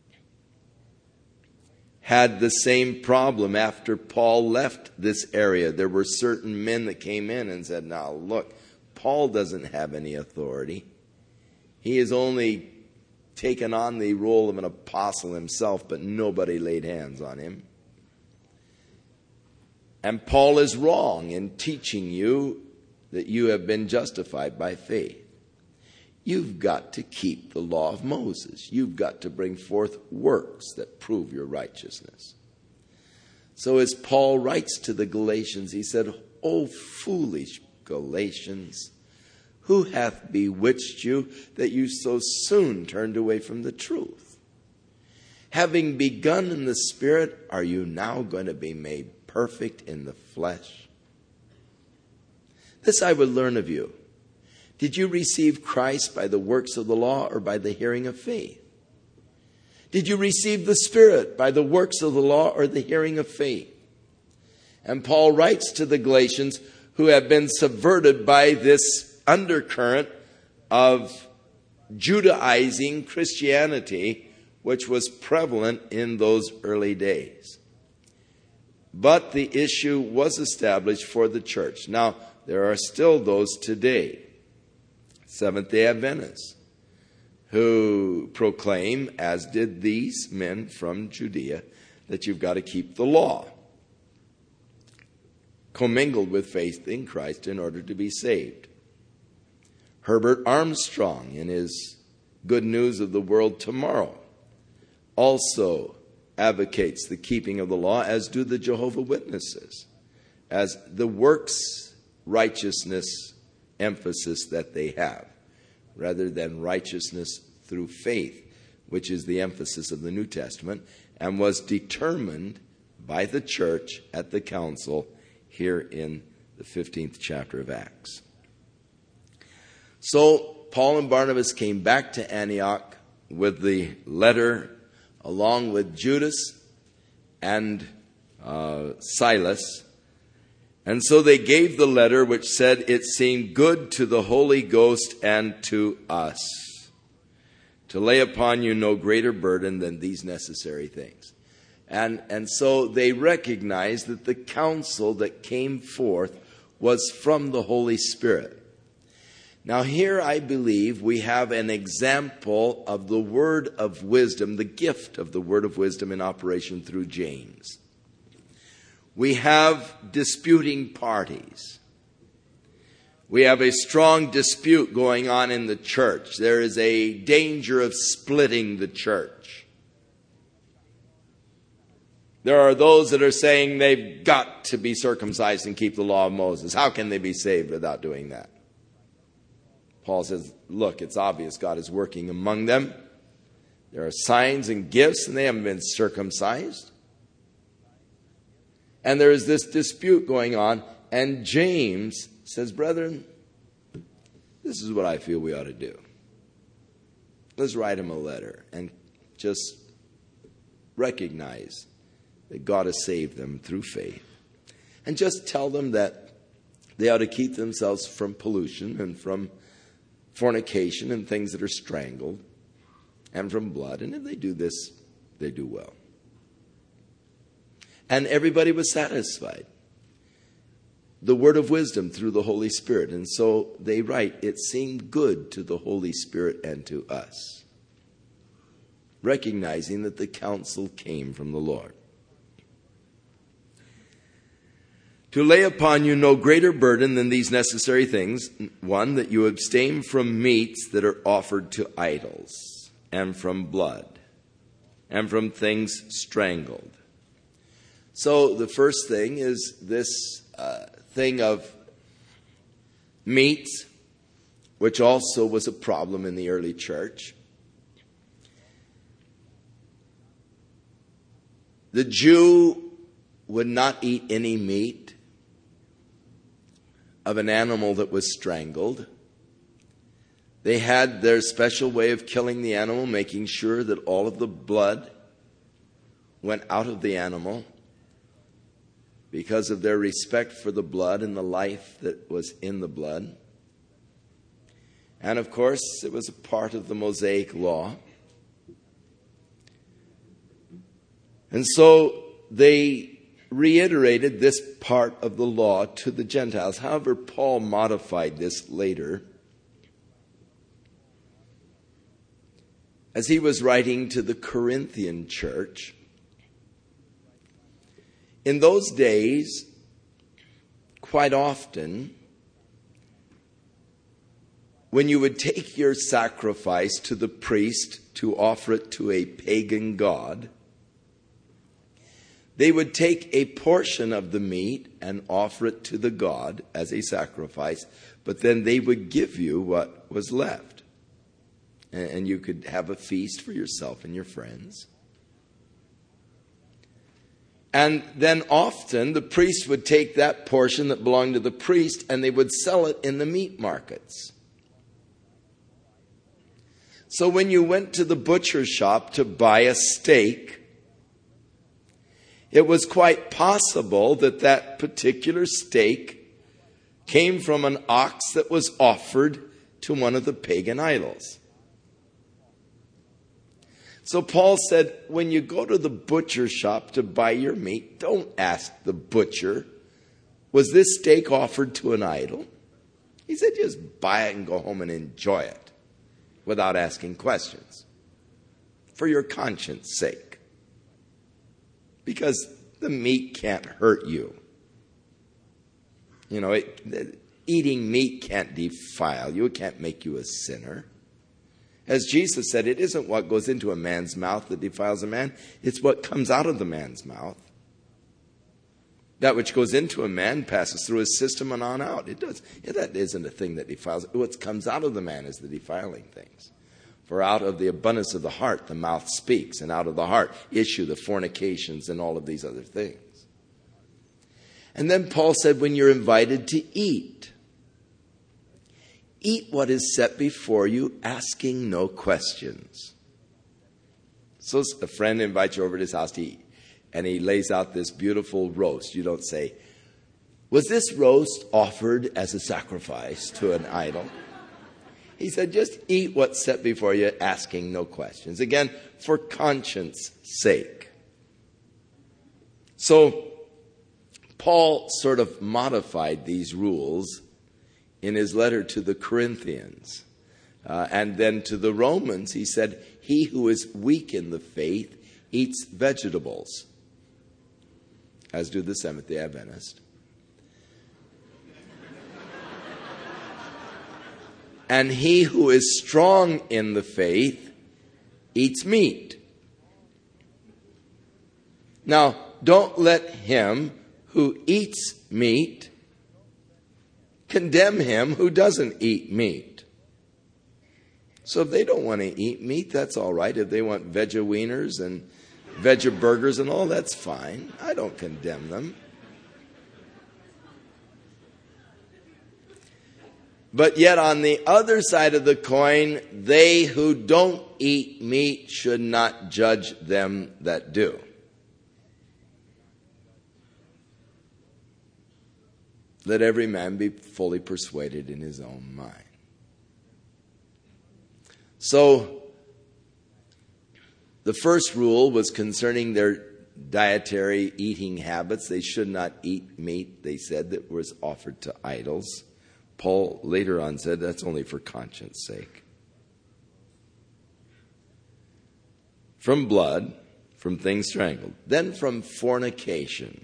had the same problem after Paul left this area. There were certain men that came in and said, now look, Paul doesn't have any authority. He has only taken on the role of an apostle himself, but nobody laid hands on him. And Paul is wrong in teaching you that you have been justified by faith. You've got to keep the law of Moses. You've got to bring forth works that prove your righteousness. So as Paul writes to the Galatians, he said, "O foolish Galatians, who hath bewitched you that you so soon turned away from the truth? Having begun in the Spirit, are you now going to be made perfect in the flesh? This I would learn of you. Did you receive Christ by the works of the law or by the hearing of faith? Did you receive the Spirit by the works of the law or the hearing of faith?" And Paul writes to the Galatians who have been subverted by this undercurrent of Judaizing Christianity, which was prevalent in those early days. But the issue was established for the church. Now, there are still those today, Seventh-day Adventists, who proclaim, as did these men from Judea, that you've got to keep the law, commingled with faith in Christ in order to be saved. Herbert Armstrong, in his Good News of the World Tomorrow, also advocates the keeping of the law, as do the Jehovah's Witnesses, as the works righteousness emphasis that they have, rather than righteousness through faith, which is the emphasis of the New Testament, and was determined by the church at the council here in the 15th chapter of Acts. So Paul and Barnabas came back to Antioch with the letter, along with Judas and Silas. And so they gave the letter which said, "It seemed good to the Holy Ghost and to us to lay upon you no greater burden than these necessary things." And so they recognized that the counsel that came forth was from the Holy Spirit. Now here I believe we have an example of the word of wisdom, the gift of the word of wisdom in operation through James. We have disputing parties. We have a strong dispute going on in the church. There is a danger of splitting the church. There are those that are saying they've got to be circumcised and keep the law of Moses. How can they be saved without doing that? Paul says, look, it's obvious God is working among them. There are signs and gifts, and they haven't been circumcised. And there is this dispute going on. And James says, brethren, this is what I feel we ought to do. Let's write him a letter and just recognize that God has saved them through faith. And just tell them that they ought to keep themselves from pollution and from fornication and things that are strangled and from blood. And if they do this, they do well. And everybody was satisfied. The word of wisdom through the Holy Spirit. And so they write, it seemed good to the Holy Spirit and to us, recognizing that the counsel came from the Lord. To lay upon you no greater burden than these necessary things. One, that you abstain from meats that are offered to idols, and from blood, and from things strangled. So the first thing is this thing of meats, which also was a problem in the early church. The Jew would not eat any meat of an animal that was strangled. They had their special way of killing the animal, making sure that all of the blood went out of the animal because of their respect for the blood and the life that was in the blood. And of course, it was a part of the Mosaic law. And so they reiterated this part of the law to the Gentiles. However, Paul modified this later as he was writing to the Corinthian church. In those days, quite often, when you would take your sacrifice to the priest to offer it to a pagan god, they would take a portion of the meat and offer it to the god as a sacrifice, but then they would give you what was left. And you could have a feast for yourself and your friends. And then often the priest would take that portion that belonged to the priest and they would sell it in the meat markets. So when you went to the butcher shop to buy a steak, it was quite possible that that particular steak came from an ox that was offered to one of the pagan idols. So Paul said, when you go to the butcher shop to buy your meat, don't ask the butcher, was this steak offered to an idol? He said, just buy it and go home and enjoy it without asking questions, for your conscience sake. Because the meat can't hurt you. You know, eating meat can't defile you. It can't make you a sinner. As Jesus said, it isn't what goes into a man's mouth that defiles a man. It's what comes out of the man's mouth. That which goes into a man passes through his system and on out. It does. Yeah, that isn't a thing that defiles. What comes out of the man is the defiling things. For out of the abundance of the heart, the mouth speaks. And out of the heart issue the fornications and all of these other things. And then Paul said, when you're invited to eat, eat what is set before you, asking no questions. So a friend invites you over to his house to eat, and he lays out this beautiful roast. You don't say, was this roast offered as a sacrifice to an idol? He said, just eat what's set before you, asking no questions. Again, for conscience sake. So Paul sort of modified these rules in his letter to the Corinthians. And then to the Romans, he said, he who is weak in the faith eats vegetables, as do the Seventh-day Adventists. And he who is strong in the faith eats meat. Now, don't let him who eats meat condemn him who doesn't eat meat. So if they don't want to eat meat, that's all right. If they want veggie wieners and veggie burgers and all, that's fine. I don't condemn them. But yet on the other side of the coin, they who don't eat meat should not judge them that do. Let every man be fully persuaded in his own mind. So, the first rule was concerning their dietary eating habits. They should not eat meat, they said, that was offered to idols. Paul later on said that's only for conscience sake. From blood, from things strangled. Then from fornication.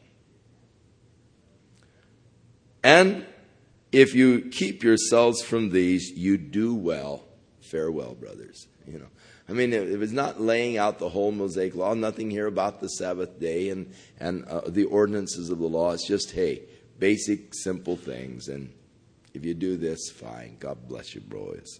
And if you keep yourselves from these, you do well. Farewell, brothers. I mean, it was not laying out the whole Mosaic law. Nothing here about the Sabbath day and the ordinances of the law. It's just, hey, basic, simple things. And if you do this, fine. God bless you, boys.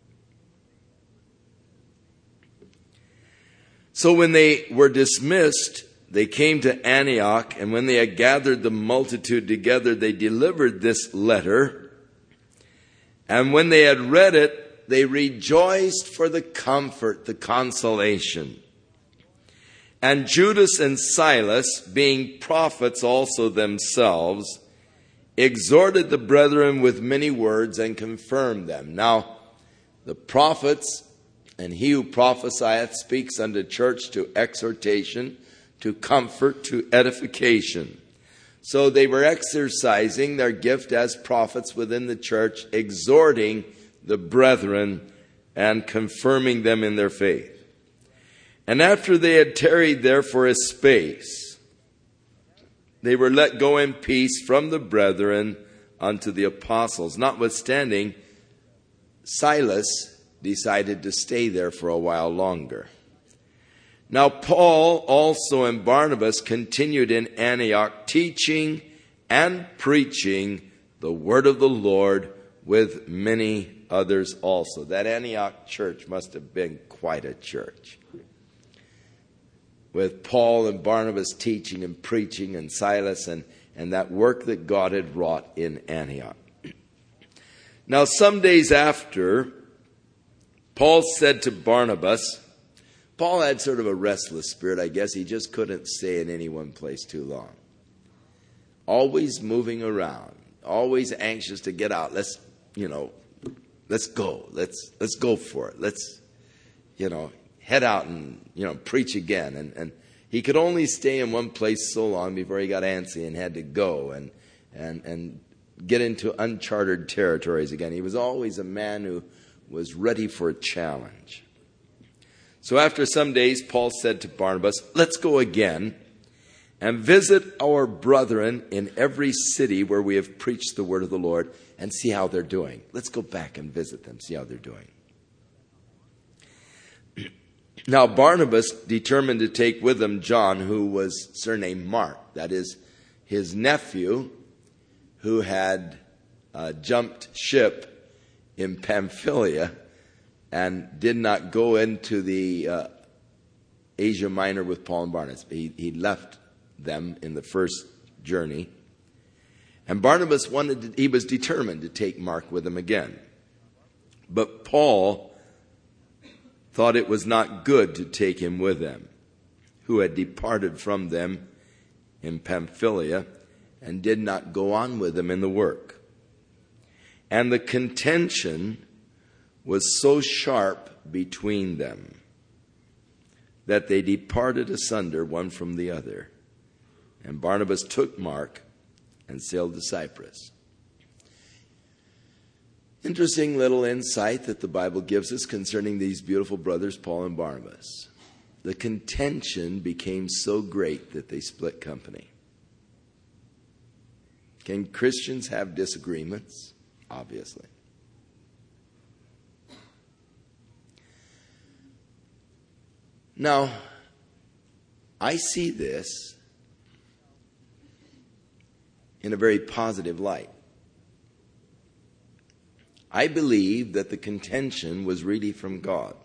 So when they were dismissed, they came to Antioch, and when they had gathered the multitude together, they delivered this letter. And when they had read it, they rejoiced for the comfort, the consolation. And Judas and Silas, being prophets also themselves, exhorted the brethren with many words and confirmed them. Now, the prophets, and he who prophesieth speaks unto church to exhortation, to comfort, to edification. So they were exercising their gift as prophets within the church, exhorting the brethren and confirming them in their faith. And after they had tarried there for a space, they were let go in peace from the brethren unto the apostles. Notwithstanding, Silas decided to stay there for a while longer. Now Paul also and Barnabas continued in Antioch, teaching and preaching the word of the Lord with many others also. That Antioch church must have been quite a church, with Paul and Barnabas teaching and preaching, and Silas and that work that God had wrought in Antioch. Now some days after, Paul said to Barnabas, Paul had sort of a restless spirit, I guess. He just couldn't stay in any one place too long. Always moving around, always anxious to get out. Let's go. Let's go for it. Let's, head out and, preach again. And he could only stay in one place so long before he got antsy and had to go and get into uncharted territories again. He was always a man who was ready for a challenge. So after some days, Paul said to Barnabas, let's go again and visit our brethren in every city where we have preached the word of the Lord and see how they're doing. Let's go back and visit them, see how they're doing. Now Barnabas determined to take with him John, who was surnamed Mark. That is his nephew, who had jumped ship in Pamphylia and did not go into the Asia Minor with Paul and Barnabas. He left them in the first journey. And Barnabas he was determined to take Mark with him again. But Paul thought it was not good to take him with them, who had departed from them in Pamphylia and did not go on with them in the work. And the contention was so sharp between them that they departed asunder one from the other. And Barnabas took Mark and sailed to Cyprus. Interesting little insight that the Bible gives us concerning these beautiful brothers, Paul and Barnabas. The contention became so great that they split company. Can Christians have disagreements? Obviously. Now, I see this in a very positive light. I believe that the contention was really from God.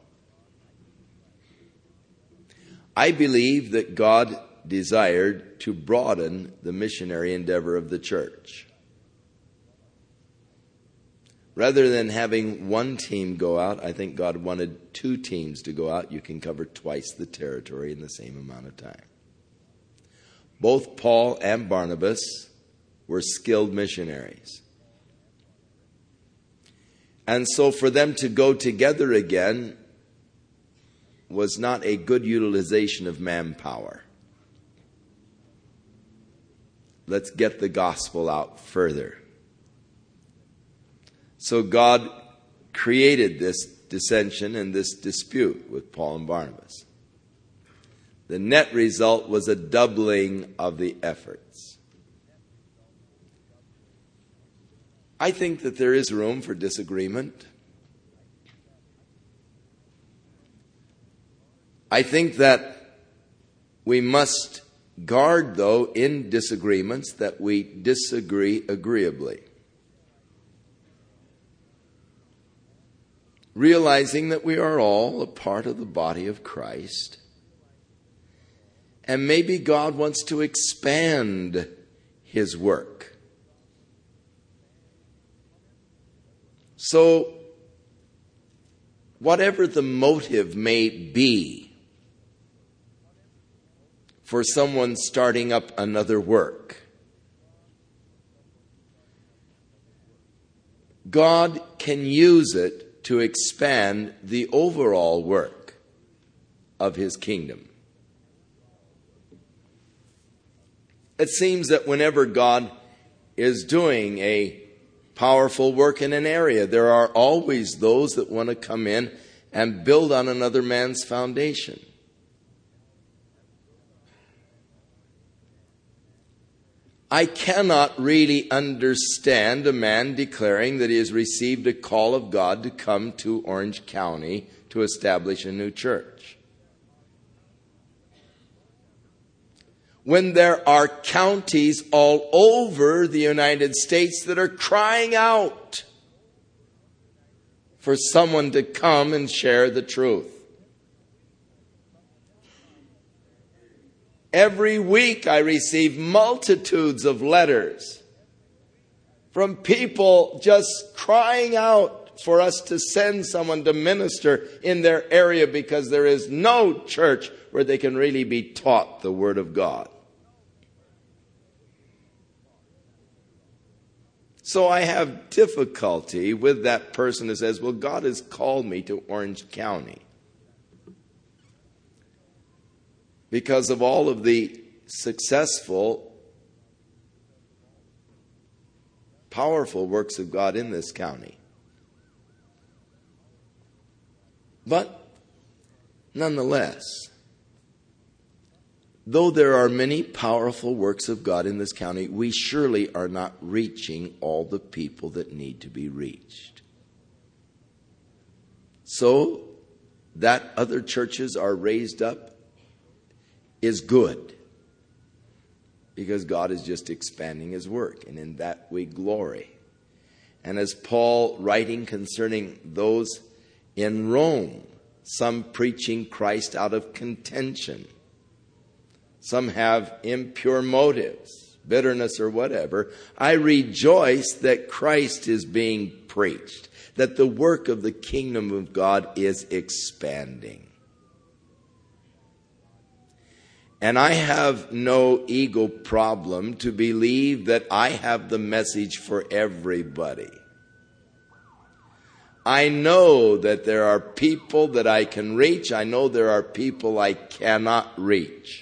I believe that God desired to broaden the missionary endeavor of the church. Rather than having one team go out, I think God wanted 2 teams to go out. You can cover twice the territory in the same amount of time. Both Paul and Barnabas were skilled missionaries. And so for them to go together again was not a good utilization of manpower. Let's get the gospel out further. So God created this dissension and this dispute with Paul and Barnabas. The net result was a doubling of the efforts. I think that there is room for disagreement. I think that we must guard, though, in disagreements, that we disagree agreeably. Realizing that we are all a part of the body of Christ. And maybe God wants to expand His work. So, whatever the motive may be for someone starting up another work, God can use it to expand the overall work of His kingdom. It seems that whenever God is doing a powerful work in an area, there are always those that want to come in and build on another man's foundation. I cannot really understand a man declaring that he has received a call of God to come to Orange County to establish a new church, when there are counties all over the United States that are crying out for someone to come and share the truth. Every week I receive multitudes of letters from people just crying out for us to send someone to minister in their area because there is no church where they can really be taught the Word of God. So I have difficulty with that person who says, well, God has called me to Orange County because of all of the successful, powerful works of God in this county. But nonetheless, though there are many powerful works of God in this county, we surely are not reaching all the people that need to be reached. So that other churches are raised up is good, because God is just expanding His work, and in that we glory. And as Paul, writing concerning those in Rome, some preaching Christ out of contention, some have impure motives, bitterness or whatever, I rejoice that Christ is being preached, that the work of the kingdom of God is expanding. And I have no ego problem to believe that I have the message for everybody. I know that there are people that I can reach. I know there are people I cannot reach.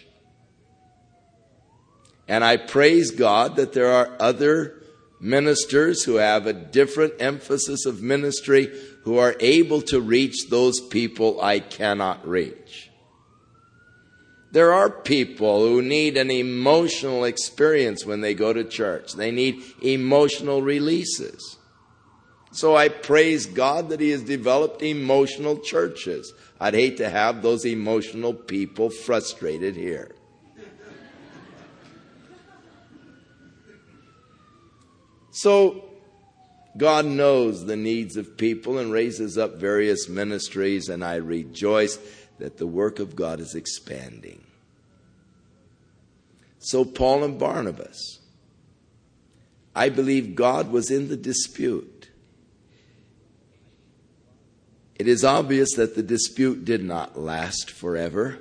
And I praise God that there are other ministers who have a different emphasis of ministry who are able to reach those people I cannot reach. There are people who need an emotional experience when they go to church. They need emotional releases. So I praise God that He has developed emotional churches. I'd hate to have those emotional people frustrated here. So God knows the needs of people and raises up various ministries, and I rejoice that the work of God is expanding. So Paul and Barnabas, I believe God was in the dispute. It is obvious that the dispute did not last forever.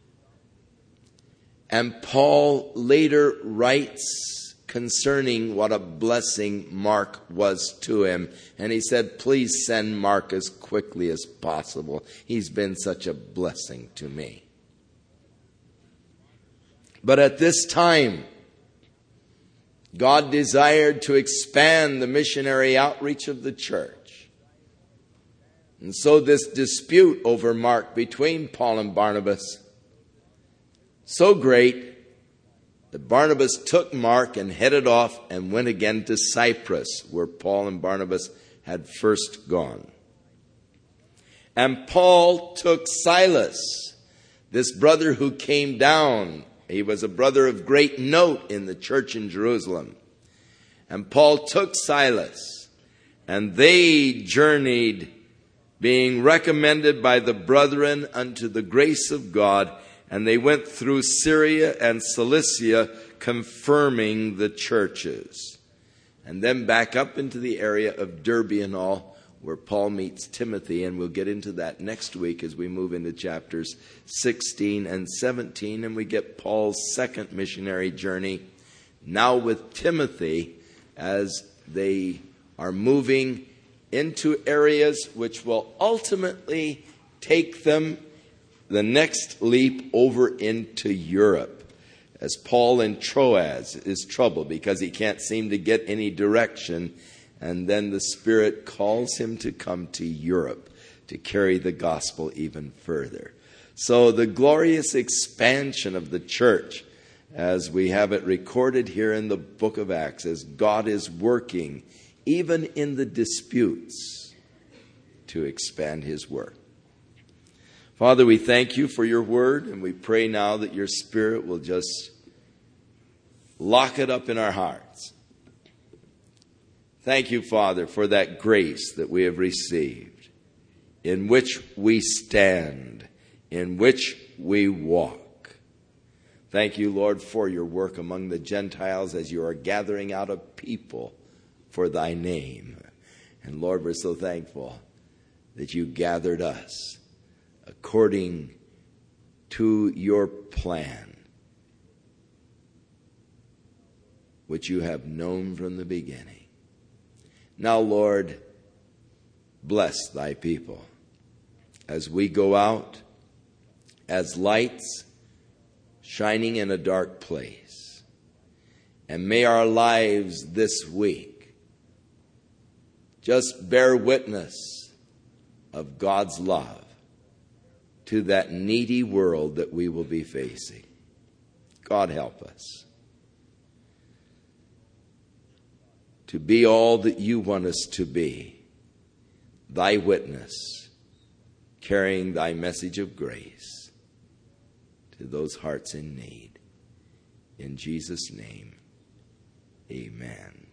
And Paul later writes concerning what a blessing Mark was to him. And he said, please send Mark as quickly as possible. He's been such a blessing to me. But at this time, God desired to expand the missionary outreach of the church. And so this dispute over Mark between Paul and Barnabas, so great that Barnabas took Mark and headed off and went again to Cyprus, where Paul and Barnabas had first gone. And Paul took Silas, this brother who came down. He was a brother of great note in the church in Jerusalem. And Paul took Silas, and they journeyed, being recommended by the brethren unto the grace of God, and they went through Syria and Cilicia, confirming the churches. And then back up into the area of Derbe and all, where Paul meets Timothy, and we'll get into that next week as we move into chapters 16 and 17, and we get Paul's second missionary journey, now with Timothy, as they are moving into areas which will ultimately take them the next leap over into Europe, as Paul in Troas is troubled because he can't seem to get any direction. And then the Spirit calls him to come to Europe to carry the gospel even further. So the glorious expansion of the church, as we have it recorded here in the book of Acts, as God is working even in the disputes to expand his work. Father, we thank you for your word, and we pray now that your Spirit will just lock it up in our hearts. Thank you, Father, for that grace that we have received, in which we stand, in which we walk. Thank you, Lord, for your work among the Gentiles as you are gathering out a people for thy name. And Lord, we're so thankful that you gathered us according to your plan, which you have known from the beginning. Now, Lord, bless thy people as we go out as lights shining in a dark place. And may our lives this week just bear witness of God's love to that needy world that we will be facing. God help us to be all that you want us to be, thy witness, carrying thy message of grace to those hearts in need. In Jesus' name, amen.